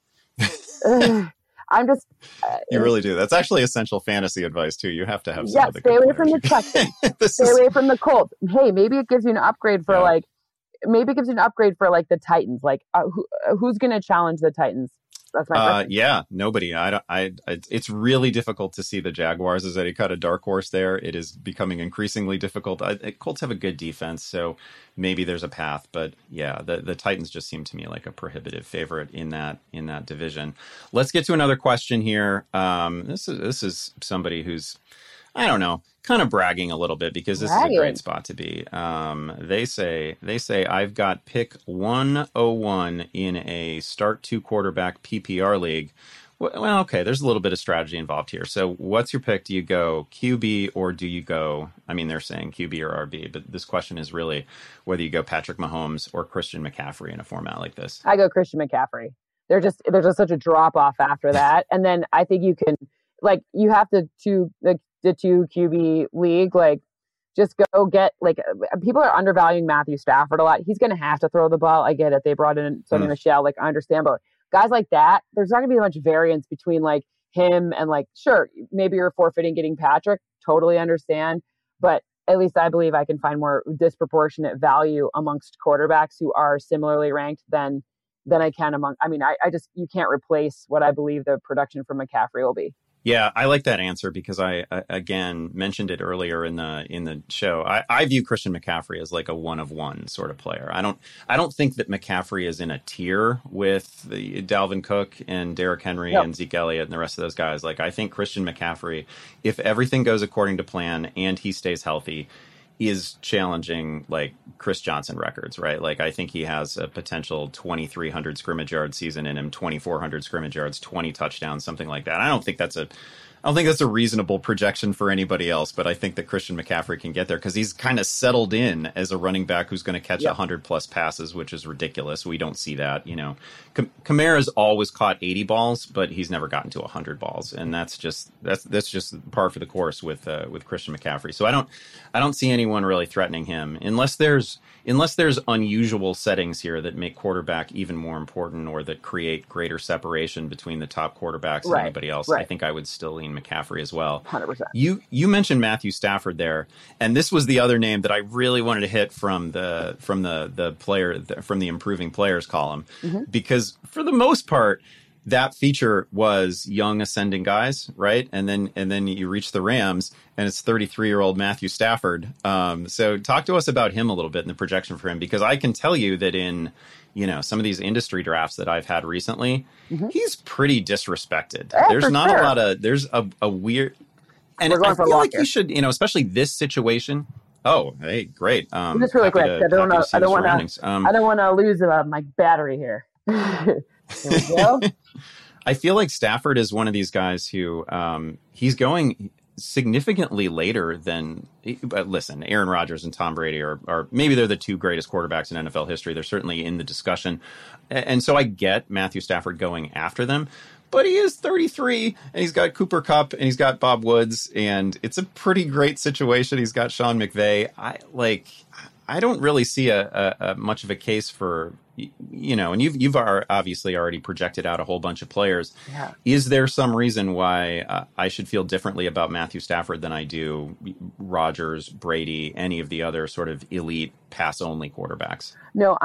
know. I'm just. You really do. That's actually essential fantasy advice too. You have to have some of the stay good away players. From the Texans. Stay away from the Colts. Hey, maybe it gives you an upgrade for the Titans. Like, who's going to challenge the Titans? That's my question. Yeah, nobody. It's really difficult to see the Jaguars as any kind of dark horse there. It is becoming increasingly difficult. Colts have a good defense, so maybe there's a path. But yeah, the Titans just seem to me like a prohibitive favorite in that division. Let's get to another question here. This is somebody who's, I don't know, kind of bragging a little bit, because this is a great spot to be. They say I've got pick 101 in a start 2 quarterback PPR league. Well, okay, there's a little bit of strategy involved here. So what's your pick? Do you go QB or do you go, I mean, they're saying QB or RB, but this question is really whether you go Patrick Mahomes or Christian McCaffrey in a format like this. I go Christian McCaffrey. there's just such a drop off after that. And then I think you can, like, you have to the two QB league, like, just go get, like, people are undervaluing Matthew Stafford a lot. He's going to have to throw the ball. I get it. They brought in Sonny Michel. Like, I understand. But guys like that, there's not going to be much variance between, like, him and, like, sure, maybe you're forfeiting getting Patrick. Totally understand. But at least I believe I can find more disproportionate value amongst quarterbacks who are similarly ranked than I can among. I mean, I just, you can't replace what I believe the production from McCaffrey will be. Yeah, I like that answer because I again mentioned it earlier in the show. I view Christian McCaffrey as like a one of one sort of player. I don't think that McCaffrey is in a tier with the Dalvin Cook and Derrick Henry and Zeke Elliott and the rest of those guys. Like, I think Christian McCaffrey, if everything goes according to plan and he stays healthy, is challenging, like, Chris Johnson records, right? Like, I think he has a potential 2,300 scrimmage yard season in him, 2,400 scrimmage yards, 20 touchdowns, something like that. I don't think that's a reasonable projection for anybody else, but I think that Christian McCaffrey can get there because he's kind of settled in as a running back who's going to catch 100 plus passes, which is ridiculous. We don't see that, you know. Kamara's always caught 80 balls, but he's never gotten to 100 balls, and that's just par for the course with Christian McCaffrey. So I don't see anyone really threatening him unless there's unusual settings here that make quarterback even more important or that create greater separation between the top quarterbacks and anybody else. I think I would still lean McCaffrey as well. 100%. You mentioned Matthew Stafford there, and this was the other name that I really wanted to hit from the improving players column, because for the most part that feature was young ascending guys, right? And then you reach the Rams and it's 33-year-old Matthew Stafford. So talk to us about him a little bit and the projection for him, because I can tell you that in, you know, some of these industry drafts that I've had recently, he's pretty disrespected. There's not a lot of, there's a weird, and I feel like you should, you know, especially this situation. Oh, hey, great. Just really quick. I don't want to lose my battery here. Here we go. I feel like Stafford is one of these guys who he's going significantly later than, listen, Aaron Rodgers and Tom Brady are maybe they're the two greatest quarterbacks in NFL history. They're certainly in the discussion. And so I get Matthew Stafford going after them. But he is 33, and he's got Cooper Kupp, and he's got Bob Woods, and it's a pretty great situation. He's got Sean McVay. I don't really see a much of a case for, you know, and you've obviously already projected out a whole bunch of players. Yeah. Is there some reason why I should feel differently about Matthew Stafford than I do Rodgers, Brady, any of the other sort of elite pass-only quarterbacks? No,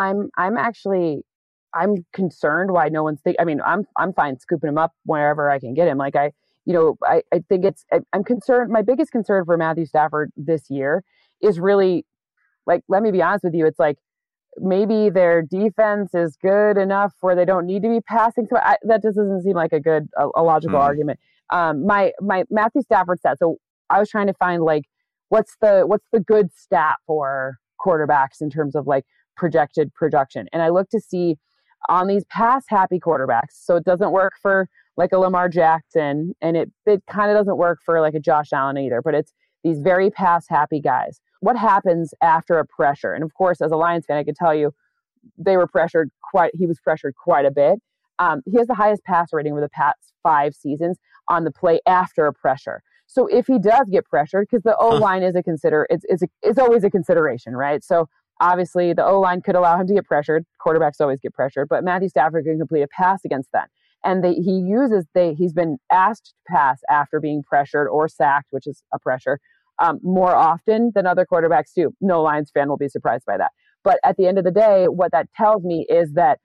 I'm concerned why no one's I mean, I'm fine scooping him up wherever I can get him. Like, I think I'm concerned. My biggest concern for Matthew Stafford this year is really, like, let me be honest with you. It's like, maybe their defense is good enough where they don't need to be passing. So that just doesn't seem like a logical argument. My Matthew Stafford stat. So I was trying to find, like, what's the good stat for quarterbacks in terms of, like, projected production. And I look to see on these pass happy quarterbacks. So it doesn't work for, like, a Lamar Jackson, and it kind of doesn't work for, like, a Josh Allen either, but it's these very pass happy guys. What happens after a pressure? And of course, as a Lions fan, I can tell you he was pressured quite a bit. He has the highest passer rating over the past 5 seasons on the play after a pressure. So if he does get pressured, because the O-line is it's always a consideration, right? So obviously the O-line could allow him to get pressured. Quarterbacks always get pressured, but Matthew Stafford can complete a pass against that. And he's been asked to pass after being pressured or sacked, which is a pressure, more often than other quarterbacks do. No Lions fan will be surprised by that. But at the end of the day, what that tells me is that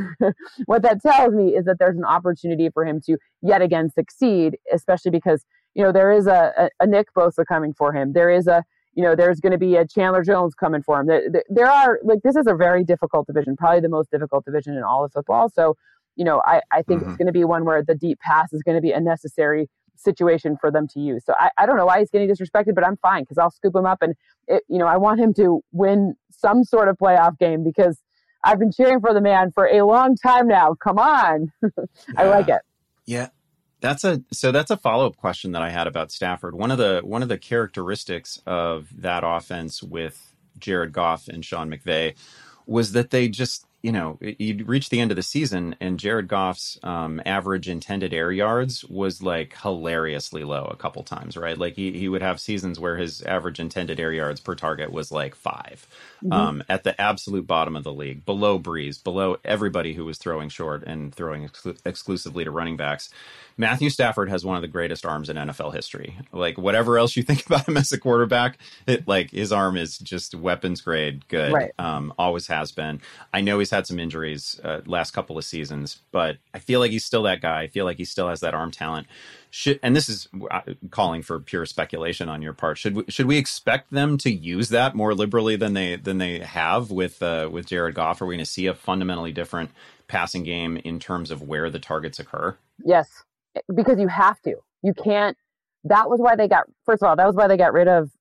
there's an opportunity for him to yet again succeed, especially because, you know, there is a Nick Bosa coming for him. There is there's going to be a Chandler Jones coming for him. There are, like, this is a very difficult division, probably the most difficult division in all of football. So, you know, I think it's going to be one where the deep pass is going to be a necessary situation for them to use. So I don't know why he's getting disrespected, but I'm fine because I'll scoop him up, and I want him to win some sort of playoff game because I've been cheering for the man for a long time now. Come on. I like it. Yeah. That's a follow-up question that I had about Stafford. One of the characteristics of that offense with Jared Goff and Sean McVay was that they just, you'd reach the end of the season and Jared Goff's average intended air yards was like hilariously low a couple times, right? Like he would have seasons where his average intended air yards per target was like 5, at the absolute bottom of the league, below Breeze, below everybody who was throwing short and throwing exclusively to running backs. Matthew Stafford has one of the greatest arms in NFL history. Like, whatever else you think about him as a quarterback, his arm is just weapons grade good. Right. Always has been. I know he's had some injuries last couple of seasons, but I feel like he's still that guy. I feel like he still has that arm talent. And this is calling for pure speculation on your part. Should we expect them to use that more liberally than they have with Jared Goff? Are we going to see a fundamentally different passing game in terms of where the targets occur? Yes, because you have to. You can't. That was why they got. First of all, that was why they got rid of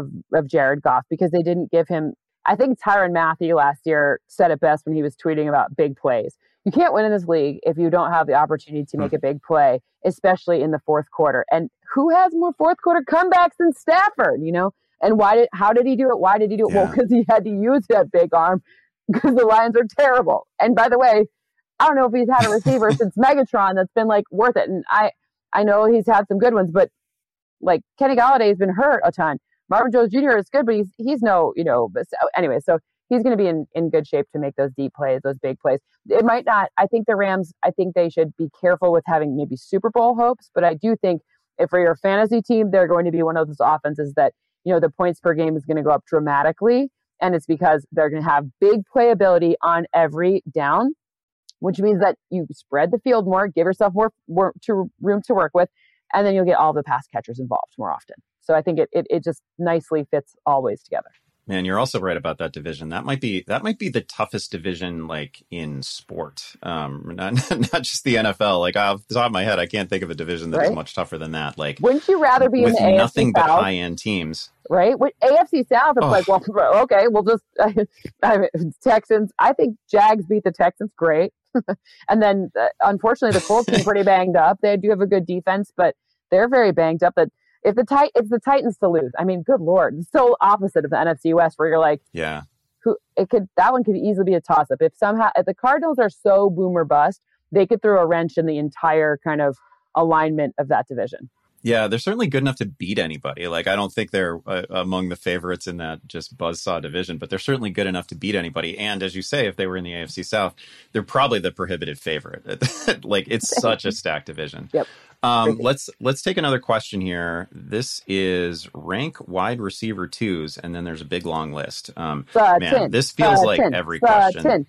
Jared Goff, because they didn't give him. I think Tyrann Mathieu last year said it best when he was tweeting about big plays. You can't win in this league if you don't have the opportunity to make a big play, especially in the fourth quarter. And who has more fourth quarter comebacks than Stafford, And how did he do it? Why did he do it? Yeah. Well, because he had to use that big arm because the Lions are terrible. And by the way, I don't know if he's had a receiver since Megatron that's been like worth it. And I know he's had some good ones, but like Kenny Galladay has been hurt a ton. Marvin Jones Jr. is good, but he's no, but anyway, so he's going to be in good shape to make those deep plays, those big plays. It might not. I think the Rams, they should be careful with having maybe Super Bowl hopes, but I do think if for your fantasy team, they're going to be one of those offenses that, the points per game is going to go up dramatically. And it's because they're going to have big playability on every down, which means that you spread the field more, give yourself more room to work with, and then you'll get all the pass catchers involved more often. So I think it just nicely fits always together. Man, you're also right about that division. That might be the toughest division, like, in sport, not just the NFL. Like, off the top of my head, I can't think of a division that is much tougher than that. Like, wouldn't you rather be in the AFC nothing but South? high end teams, right? With AFC South, it's like, well, okay, we'll just Texans. I think Jags beat the Texans, great, and then unfortunately the Colts seem pretty banged up. They do have a good defense, but they're very banged up. That if it's the Titans to lose, I mean, good Lord, it's so opposite of the NFC West, where you're like, yeah, that one could easily be a toss up. If the Cardinals are so boom or bust, they could throw a wrench in the entire kind of alignment of that division. Yeah, they're certainly good enough to beat anybody. Like, I don't think they're among the favorites in that just buzzsaw division, but they're certainly good enough to beat anybody. And as you say, if they were in the AFC South, they're probably the prohibitive favorite. Like, it's such a stacked division. Yep. Let's take another question here. This is rank wide receiver twos, and then there's a big long list. Man, this feels like every question.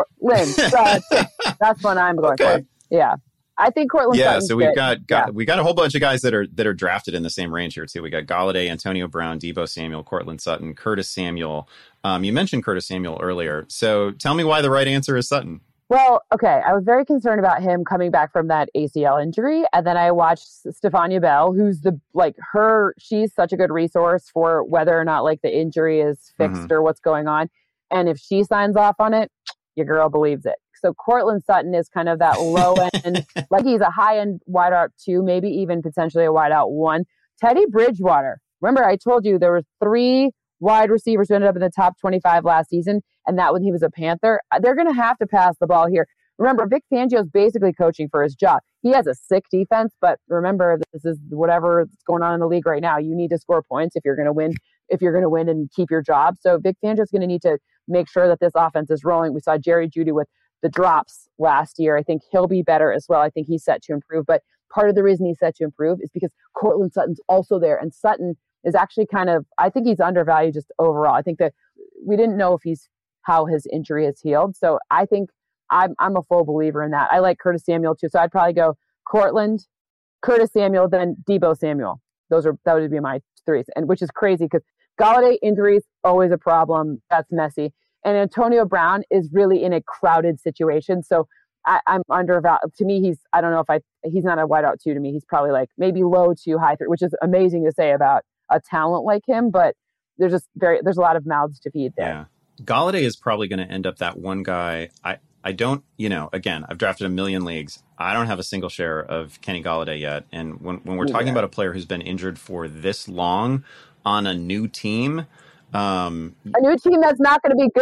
That's what I'm going for. Yeah. I think Courtland. Yeah, so we've got a whole bunch of guys that are drafted in the same range here too. We got Galladay, Antonio Brown, Deebo Samuel, Courtland Sutton, Curtis Samuel. You mentioned Curtis Samuel earlier, so tell me why the right answer is Sutton. Well, okay, I was very concerned about him coming back from that ACL injury, and then I watched Stephania Bell, who's she's such a good resource for whether or not like the injury is fixed or what's going on, and if she signs off on it, your girl believes it. So Courtland Sutton is kind of that low end, like he's a high end wideout 2, maybe even potentially a wideout 1. Teddy Bridgewater. Remember, I told you there were 3 wide receivers who ended up in the top 25 last season, and that when he was a Panther. They're going to have to pass the ball here. Remember, Vic Fangio is basically coaching for his job. He has a sick defense, but remember, this is whatever is going on in the league right now. You need to score points if you're going to win. If you're going to win and keep your job, so Vic Fangio is going to need to make sure that this offense is rolling. We saw Jerry Jeudy with the drops last year. I think he'll be better as well. I think he's set to improve. But part of the reason he's set to improve is because Courtland Sutton's also there. And Sutton is actually I think he's undervalued just overall. I think that we didn't know how his injury has healed. So I think I'm a full believer in that. I like Curtis Samuel too. So I'd probably go Courtland, Curtis Samuel, then Deebo Samuel. That would be my 3s. And which is crazy because Galladay injuries, always a problem. That's messy. And Antonio Brown is really in a crowded situation. So I'm undervalued. To me, he's not a wideout 2 to me. He's probably like maybe low 2, high 3, which is amazing to say about a talent like him. But there's a lot of mouths to feed there. Yeah. Galladay is probably going to end up that one guy. I don't, again, I've drafted a million leagues. I don't have a single share of Kenny Galladay yet. And when we're talking about a player who's been injured for this long on a new team, a new team that's not going to be good.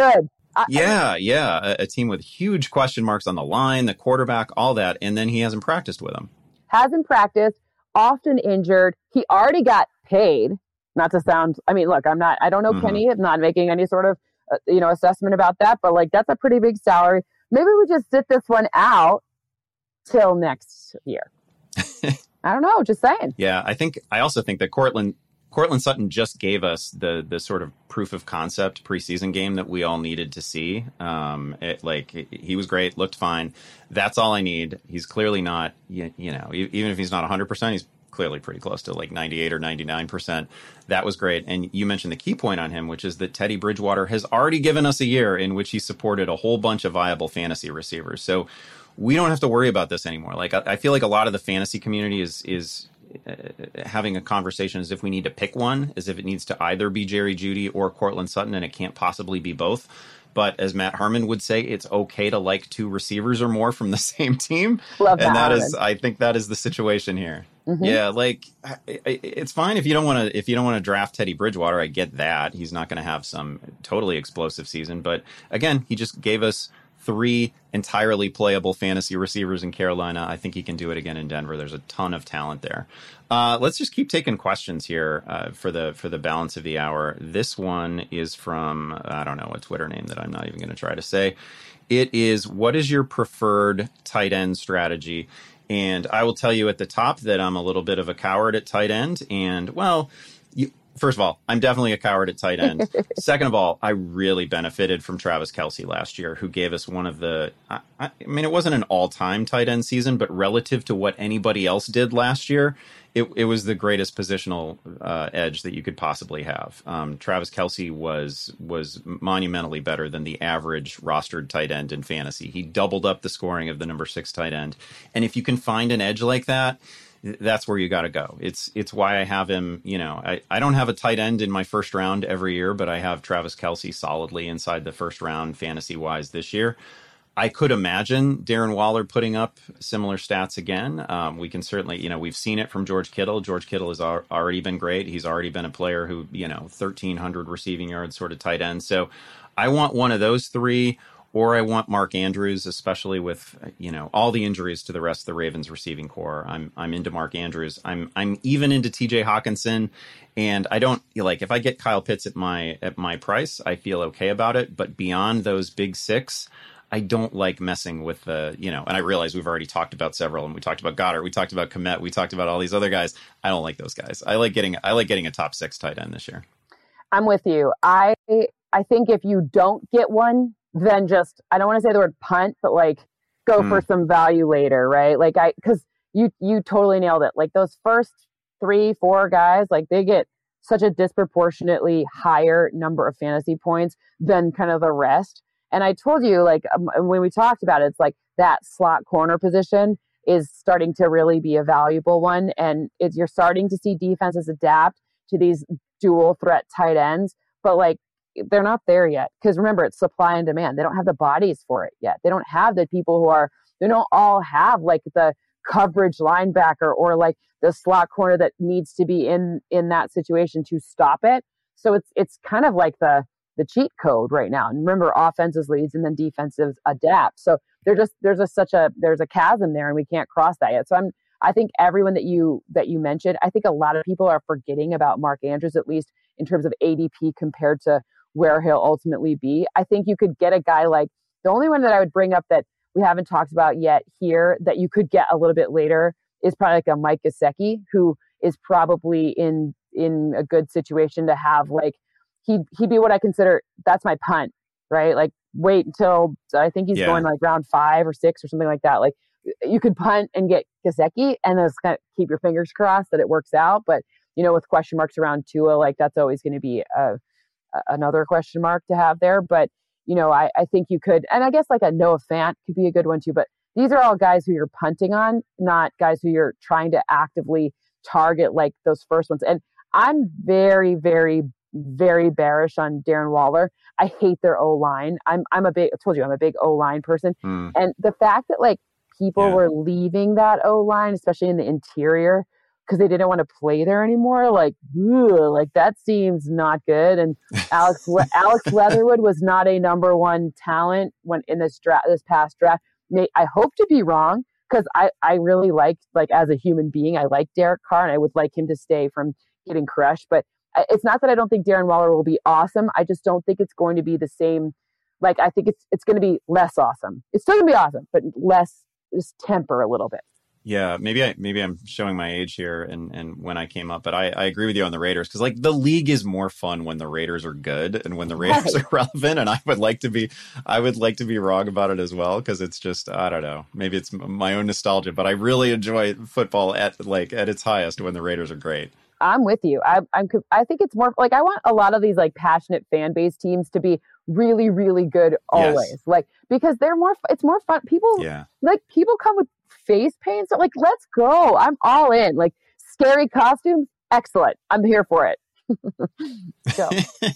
Yeah, a team with huge question marks on the line, the quarterback, all that, and then he hasn't practiced with them. Hasn't practiced, often injured. He already got paid. Not to sound, I mean, look, I don't know Kenny. I'm not making any sort of, assessment about that, but like that's a pretty big salary. Maybe we just sit this one out till next year. I don't know, just saying. Yeah, I also think that Courtland Sutton just gave us the sort of proof of concept preseason game that we all needed to see. He was great, looked fine. That's all I need. He's clearly not, even if he's not 100%, he's clearly pretty close to like 98 or 99%. That was great. And you mentioned the key point on him, which is that Teddy Bridgewater has already given us a year in which he supported a whole bunch of viable fantasy receivers. So we don't have to worry about this anymore. Like, I feel like a lot of the fantasy community is having a conversation as if we need to pick one, as if it needs to either be Jerry Jeudy or Courtland Sutton, and it can't possibly be both. But as Matt Harmon would say, it's okay to like two receivers or more from the same team. Love and that I think that is the situation here. Mm-hmm. Yeah, like it's fine if you don't want to draft Teddy Bridgewater. I get that he's not going to have some totally explosive season, but again, he just gave us 3 entirely playable fantasy receivers in Carolina. I think he can do it again in Denver. There's a ton of talent there. Let's just keep taking questions here for the balance of the hour. This one is from, I don't know, a Twitter name that I'm not even going to try to say. It is, what is your preferred tight end strategy? And I will tell you at the top that I'm a little bit of a coward at tight end. And, well, first of all, I'm definitely a coward at tight end. Second of all, I really benefited from Travis Kelce last year, who gave us one of the, I mean, it wasn't an all-time tight end season, but relative to what anybody else did last year, it was the greatest positional edge that you could possibly have. Travis Kelce was monumentally better than the average rostered tight end in fantasy. He doubled up the scoring of the number 6 tight end. And if you can find an edge like that, that's where you got to go. It's why I have him. I don't have a tight end in my first round every year, but I have Travis Kelce solidly inside the first round fantasy wise this year. I could imagine Darren Waller putting up similar stats again. We can certainly, we've seen it from George Kittle. George Kittle has already been great. He's already been a player who, 1,300 receiving yards sort of tight end. So I want one of those 3. Or I want Mark Andrews, especially with, all the injuries to the rest of the Ravens receiving core. I'm into Mark Andrews. I'm even into TJ Hawkinson. And I don't if I get Kyle Pitts at my price, I feel okay about it. But beyond those big 6, I don't like messing with the, and I realize we've already talked about several, and we talked about Goddard, we talked about Kmet, we talked about all these other guys. I don't like those guys. I like getting a top 6 tight end this year. I'm with you. I think if you don't get one, then just, I don't want to say the word punt, but like go for some value later, right? Because you totally nailed it. Like those first 3-4 guys, like they get such a disproportionately higher number of fantasy points than kind of the rest. And I told you, when we talked about it, it's like that slot corner position is starting to really be a valuable one. And you're starting to see defenses adapt to these dual threat tight ends, but they're not there yet. Because remember, it's supply and demand. They don't have the bodies for it yet. They don't have the people they don't all have the coverage linebacker or the slot corner that needs to be in that situation to stop it. So it's kind of like the cheat code right now. And remember, offenses leads and then defensives adapt. So there's a chasm there, and we can't cross that yet. So I think everyone that you mentioned, I think a lot of people are forgetting about Mark Andrews, at least in terms of ADP compared to where he'll ultimately be. I think you could get a guy the only one that I would bring up that we haven't talked about yet here that you could get a little bit later is probably a Mike Gesicki, who is probably in a good situation to have he'd be what I consider, that's my punt, right? Wait until, I think he's going round 5 or 6 or something like that. You could punt and get Gesicki and just kind of keep your fingers crossed that it works out. But, with question marks around Tua, that's always going to be another question mark to have there. But, I think you could, and I guess a Noah Fant could be a good one too. But these are all guys who you're punting on, not guys who you're trying to actively target those first ones. And I'm very, very, very bearish on Darren Waller. I hate their O-line. I told you I'm a big O-line person. And the fact that people were leaving that O-line, especially in the interior, because they didn't want to play there anymore. Like, ugh, like that seems not good. And Alex Leatherwood was not a number one talent when in this past draft. I hope to be wrong, because I really liked, like, as a human being, I like Derek Carr, and I would like him to stay from getting crushed. But it's not that I don't think Darren Waller will be awesome. I just don't think it's going to be the same. Like, I think it's going to be less awesome. It's still going to be awesome, but less, just temper a little bit. Yeah, maybe I'm showing my age here and when I came up, but I agree with you on the Raiders, because like the league is more fun when the Raiders are good and when the Raiders are relevant, and I would like to be wrong about it as well, because it's just, I don't know, maybe it's my own nostalgia, but I really enjoy football at its highest when the Raiders are great. I'm with you. I think it's more like, I want a lot of these like passionate fan base teams to be really, really good always. Yes. Like, because it's more fun. People come with face paint. So like, let's go. I'm all in. Like, scary costumes. Excellent. I'm here for it. So.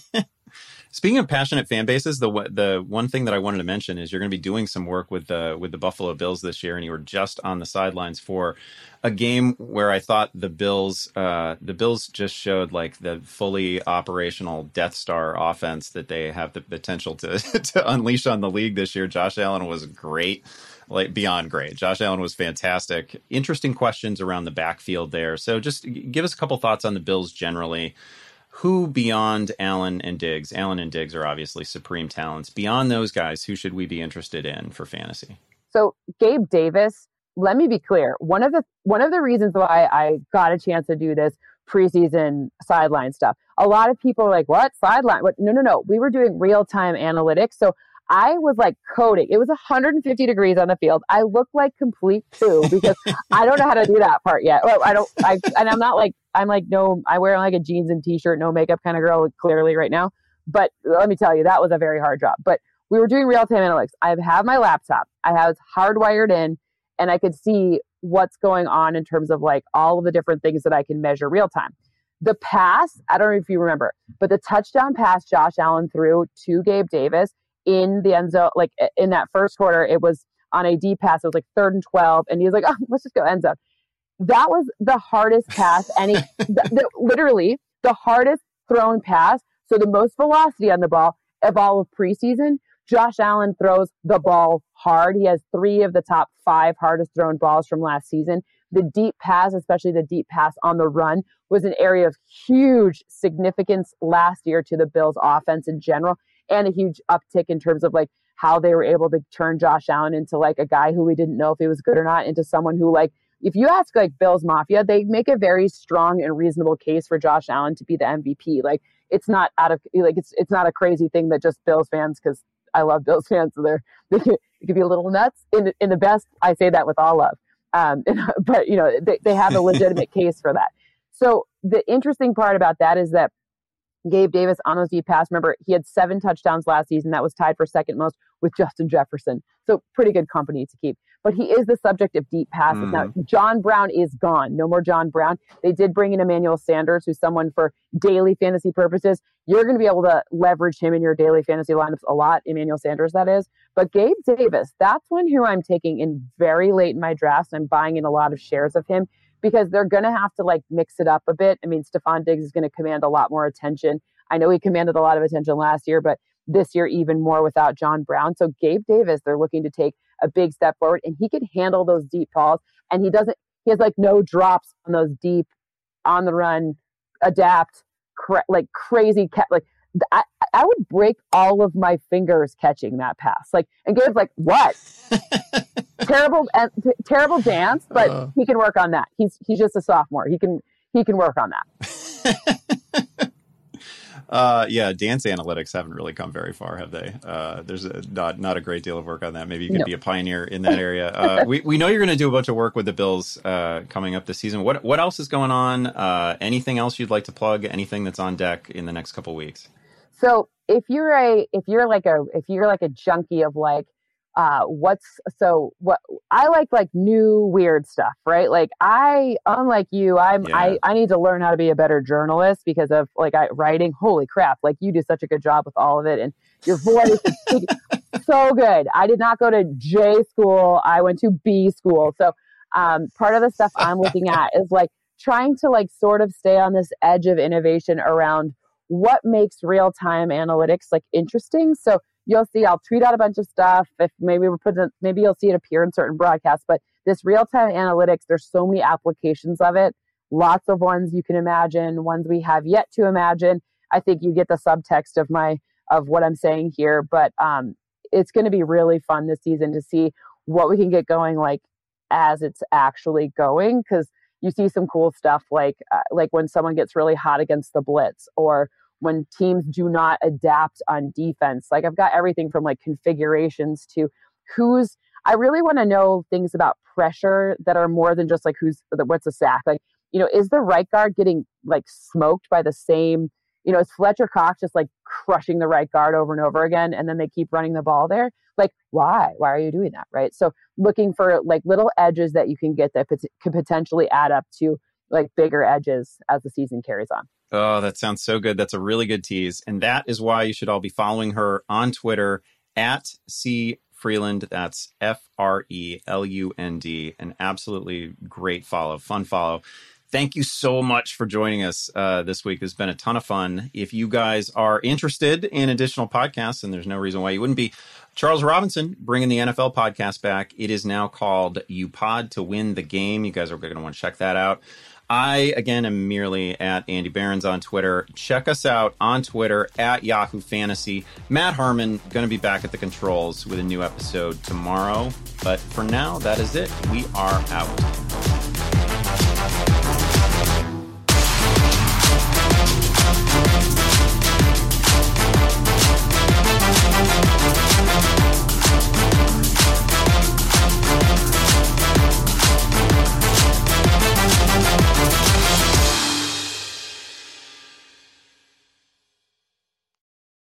Speaking of passionate fan bases, the one thing that I wanted to mention is you're going to be doing some work with the Buffalo Bills this year, and you were just on the sidelines for a game where I thought the Bills just showed like the fully operational Death Star offense that they have the potential to unleash on the league this year. Josh Allen was great. Like, beyond great. Josh Allen was fantastic. Interesting questions around the backfield there. So just give us a couple thoughts on the Bills generally. Who beyond Allen and Diggs? Allen and Diggs are obviously supreme talents. Beyond those guys, who should we be interested in for fantasy? So Gabe Davis, let me be clear. One of the reasons why I got a chance to do this preseason sideline stuff, a lot of people are like, what? Sideline? What? No. We were doing real-time analytics. So I was like coding. It was 150 degrees on the field. I look like complete poo because I don't know how to do that part yet. Well, I'm not like, I'm like, no, I wear like a jeans and t-shirt, no makeup kind of girl clearly right now. But let me tell you, that was a very hard job. But we were doing real-time analytics. I have my laptop. I have hardwired in, and I could see what's going on in terms of like all of the different things that I can measure real time. The pass, I don't know if you remember, but the touchdown pass Josh Allen threw to Gabe Davis in the end zone, like in that first quarter, it was on a deep pass. It was like 3rd and 12. And he was like, oh, let's just go end zone. That was the hardest pass. Literally the hardest thrown pass. So the most velocity on the ball of all of preseason. Josh Allen throws the ball hard. He has 3 of the top 5 hardest thrown balls from last season. The deep pass, especially the deep pass on the run, was an area of huge significance last year to the Bills offense in general, and a huge uptick in terms of like how they were able to turn Josh Allen into like a guy who we didn't know if he was good or not, into someone who, like, if you ask like Bills Mafia, they make a very strong and reasonable case for Josh Allen to be the MVP. Like, it's not out of like, it's not a crazy thing that just Bills fans, because I love Bills fans, so they could be a little nuts in the best. I say that with all love. But you know, they have a legitimate case for that. So the interesting part about that is that Gabe Davis on those deep pass, remember, he had 7 touchdowns last season. That was tied for second most with Justin Jefferson. So pretty good company to keep. But he is the subject of deep passes. Now, John Brown is gone. No more John Brown. They did bring in Emmanuel Sanders, who's someone for daily fantasy purposes. You're going to be able to leverage him in your daily fantasy lineups a lot, Emmanuel Sanders, that is. But Gabe Davis, that's one who I'm taking in very late in my drafts. I'm buying in a lot of shares of him, because they're going to have to like mix it up a bit. I mean, Stephon Diggs is going to command a lot more attention. I know he commanded a lot of attention last year, but this year even more without John Brown. So Gabe Davis, they're looking to take a big step forward, and he can handle those deep balls. And he has like no drops on those deep, on the run, adapt, like crazy. I would break all of my fingers catching that pass. Like, and Gabe's like, what? terrible dance, but he can work on that. He's just a sophomore. He can work on that. Yeah, dance analytics haven't really come very far, have they? There's not a great deal of work on that. Maybe you could be a pioneer in that area. We know you're going to do a bunch of work with the Bills coming up this season. What else is going on? Anything else you'd like to plug? Anything that's on deck in the next couple weeks? So if you're like a junkie of like what I like new weird stuff, right? Like unlike you, I need to learn how to be a better journalist because of like writing. Holy crap. Like, you do such a good job with all of it, and your voice is so good. I did not go to J school. I went to B school. So part of the stuff I'm looking at is like trying to like sort of stay on this edge of innovation around what makes real-time analytics like interesting. So you'll see, I'll tweet out a bunch of stuff. If maybe maybe you'll see it appear in certain broadcasts, but this real-time analytics, there's so many applications of it. Lots of ones you can imagine, ones we have yet to imagine. I think you get the subtext of what I'm saying here, but it's going to be really fun this season to see what we can get going like as it's actually going, because you see some cool stuff like when someone gets really hot against the blitz, or when teams do not adapt on defense. Like I've got everything from like configurations to I really want to know things about pressure that are more than just like what's a sack. Like, is the right guard getting like smoked by the same, is Fletcher Cox just like crushing the right guard over and over again, and then they keep running the ball there? Like, why are you doing that? Right. So looking for like little edges that you can get that could potentially add up to like bigger edges as the season carries on. Oh, that sounds so good. That's a really good tease. And that is why you should all be following her on Twitter at C Freeland. That's FRELUND. An absolutely great follow, fun follow. Thank you so much for joining us this week. It's been a ton of fun. If you guys are interested in additional podcasts, and there's no reason why you wouldn't be, Charles Robinson bringing the NFL podcast back. It is now called You Pod to Win the Game. You guys are going to want to check that out. I, again, am merely at Andy Behrens on Twitter. Check us out on Twitter at Yahoo Fantasy. Matt Harmon going to be back at the controls with a new episode tomorrow. But for now, that is it. We are out.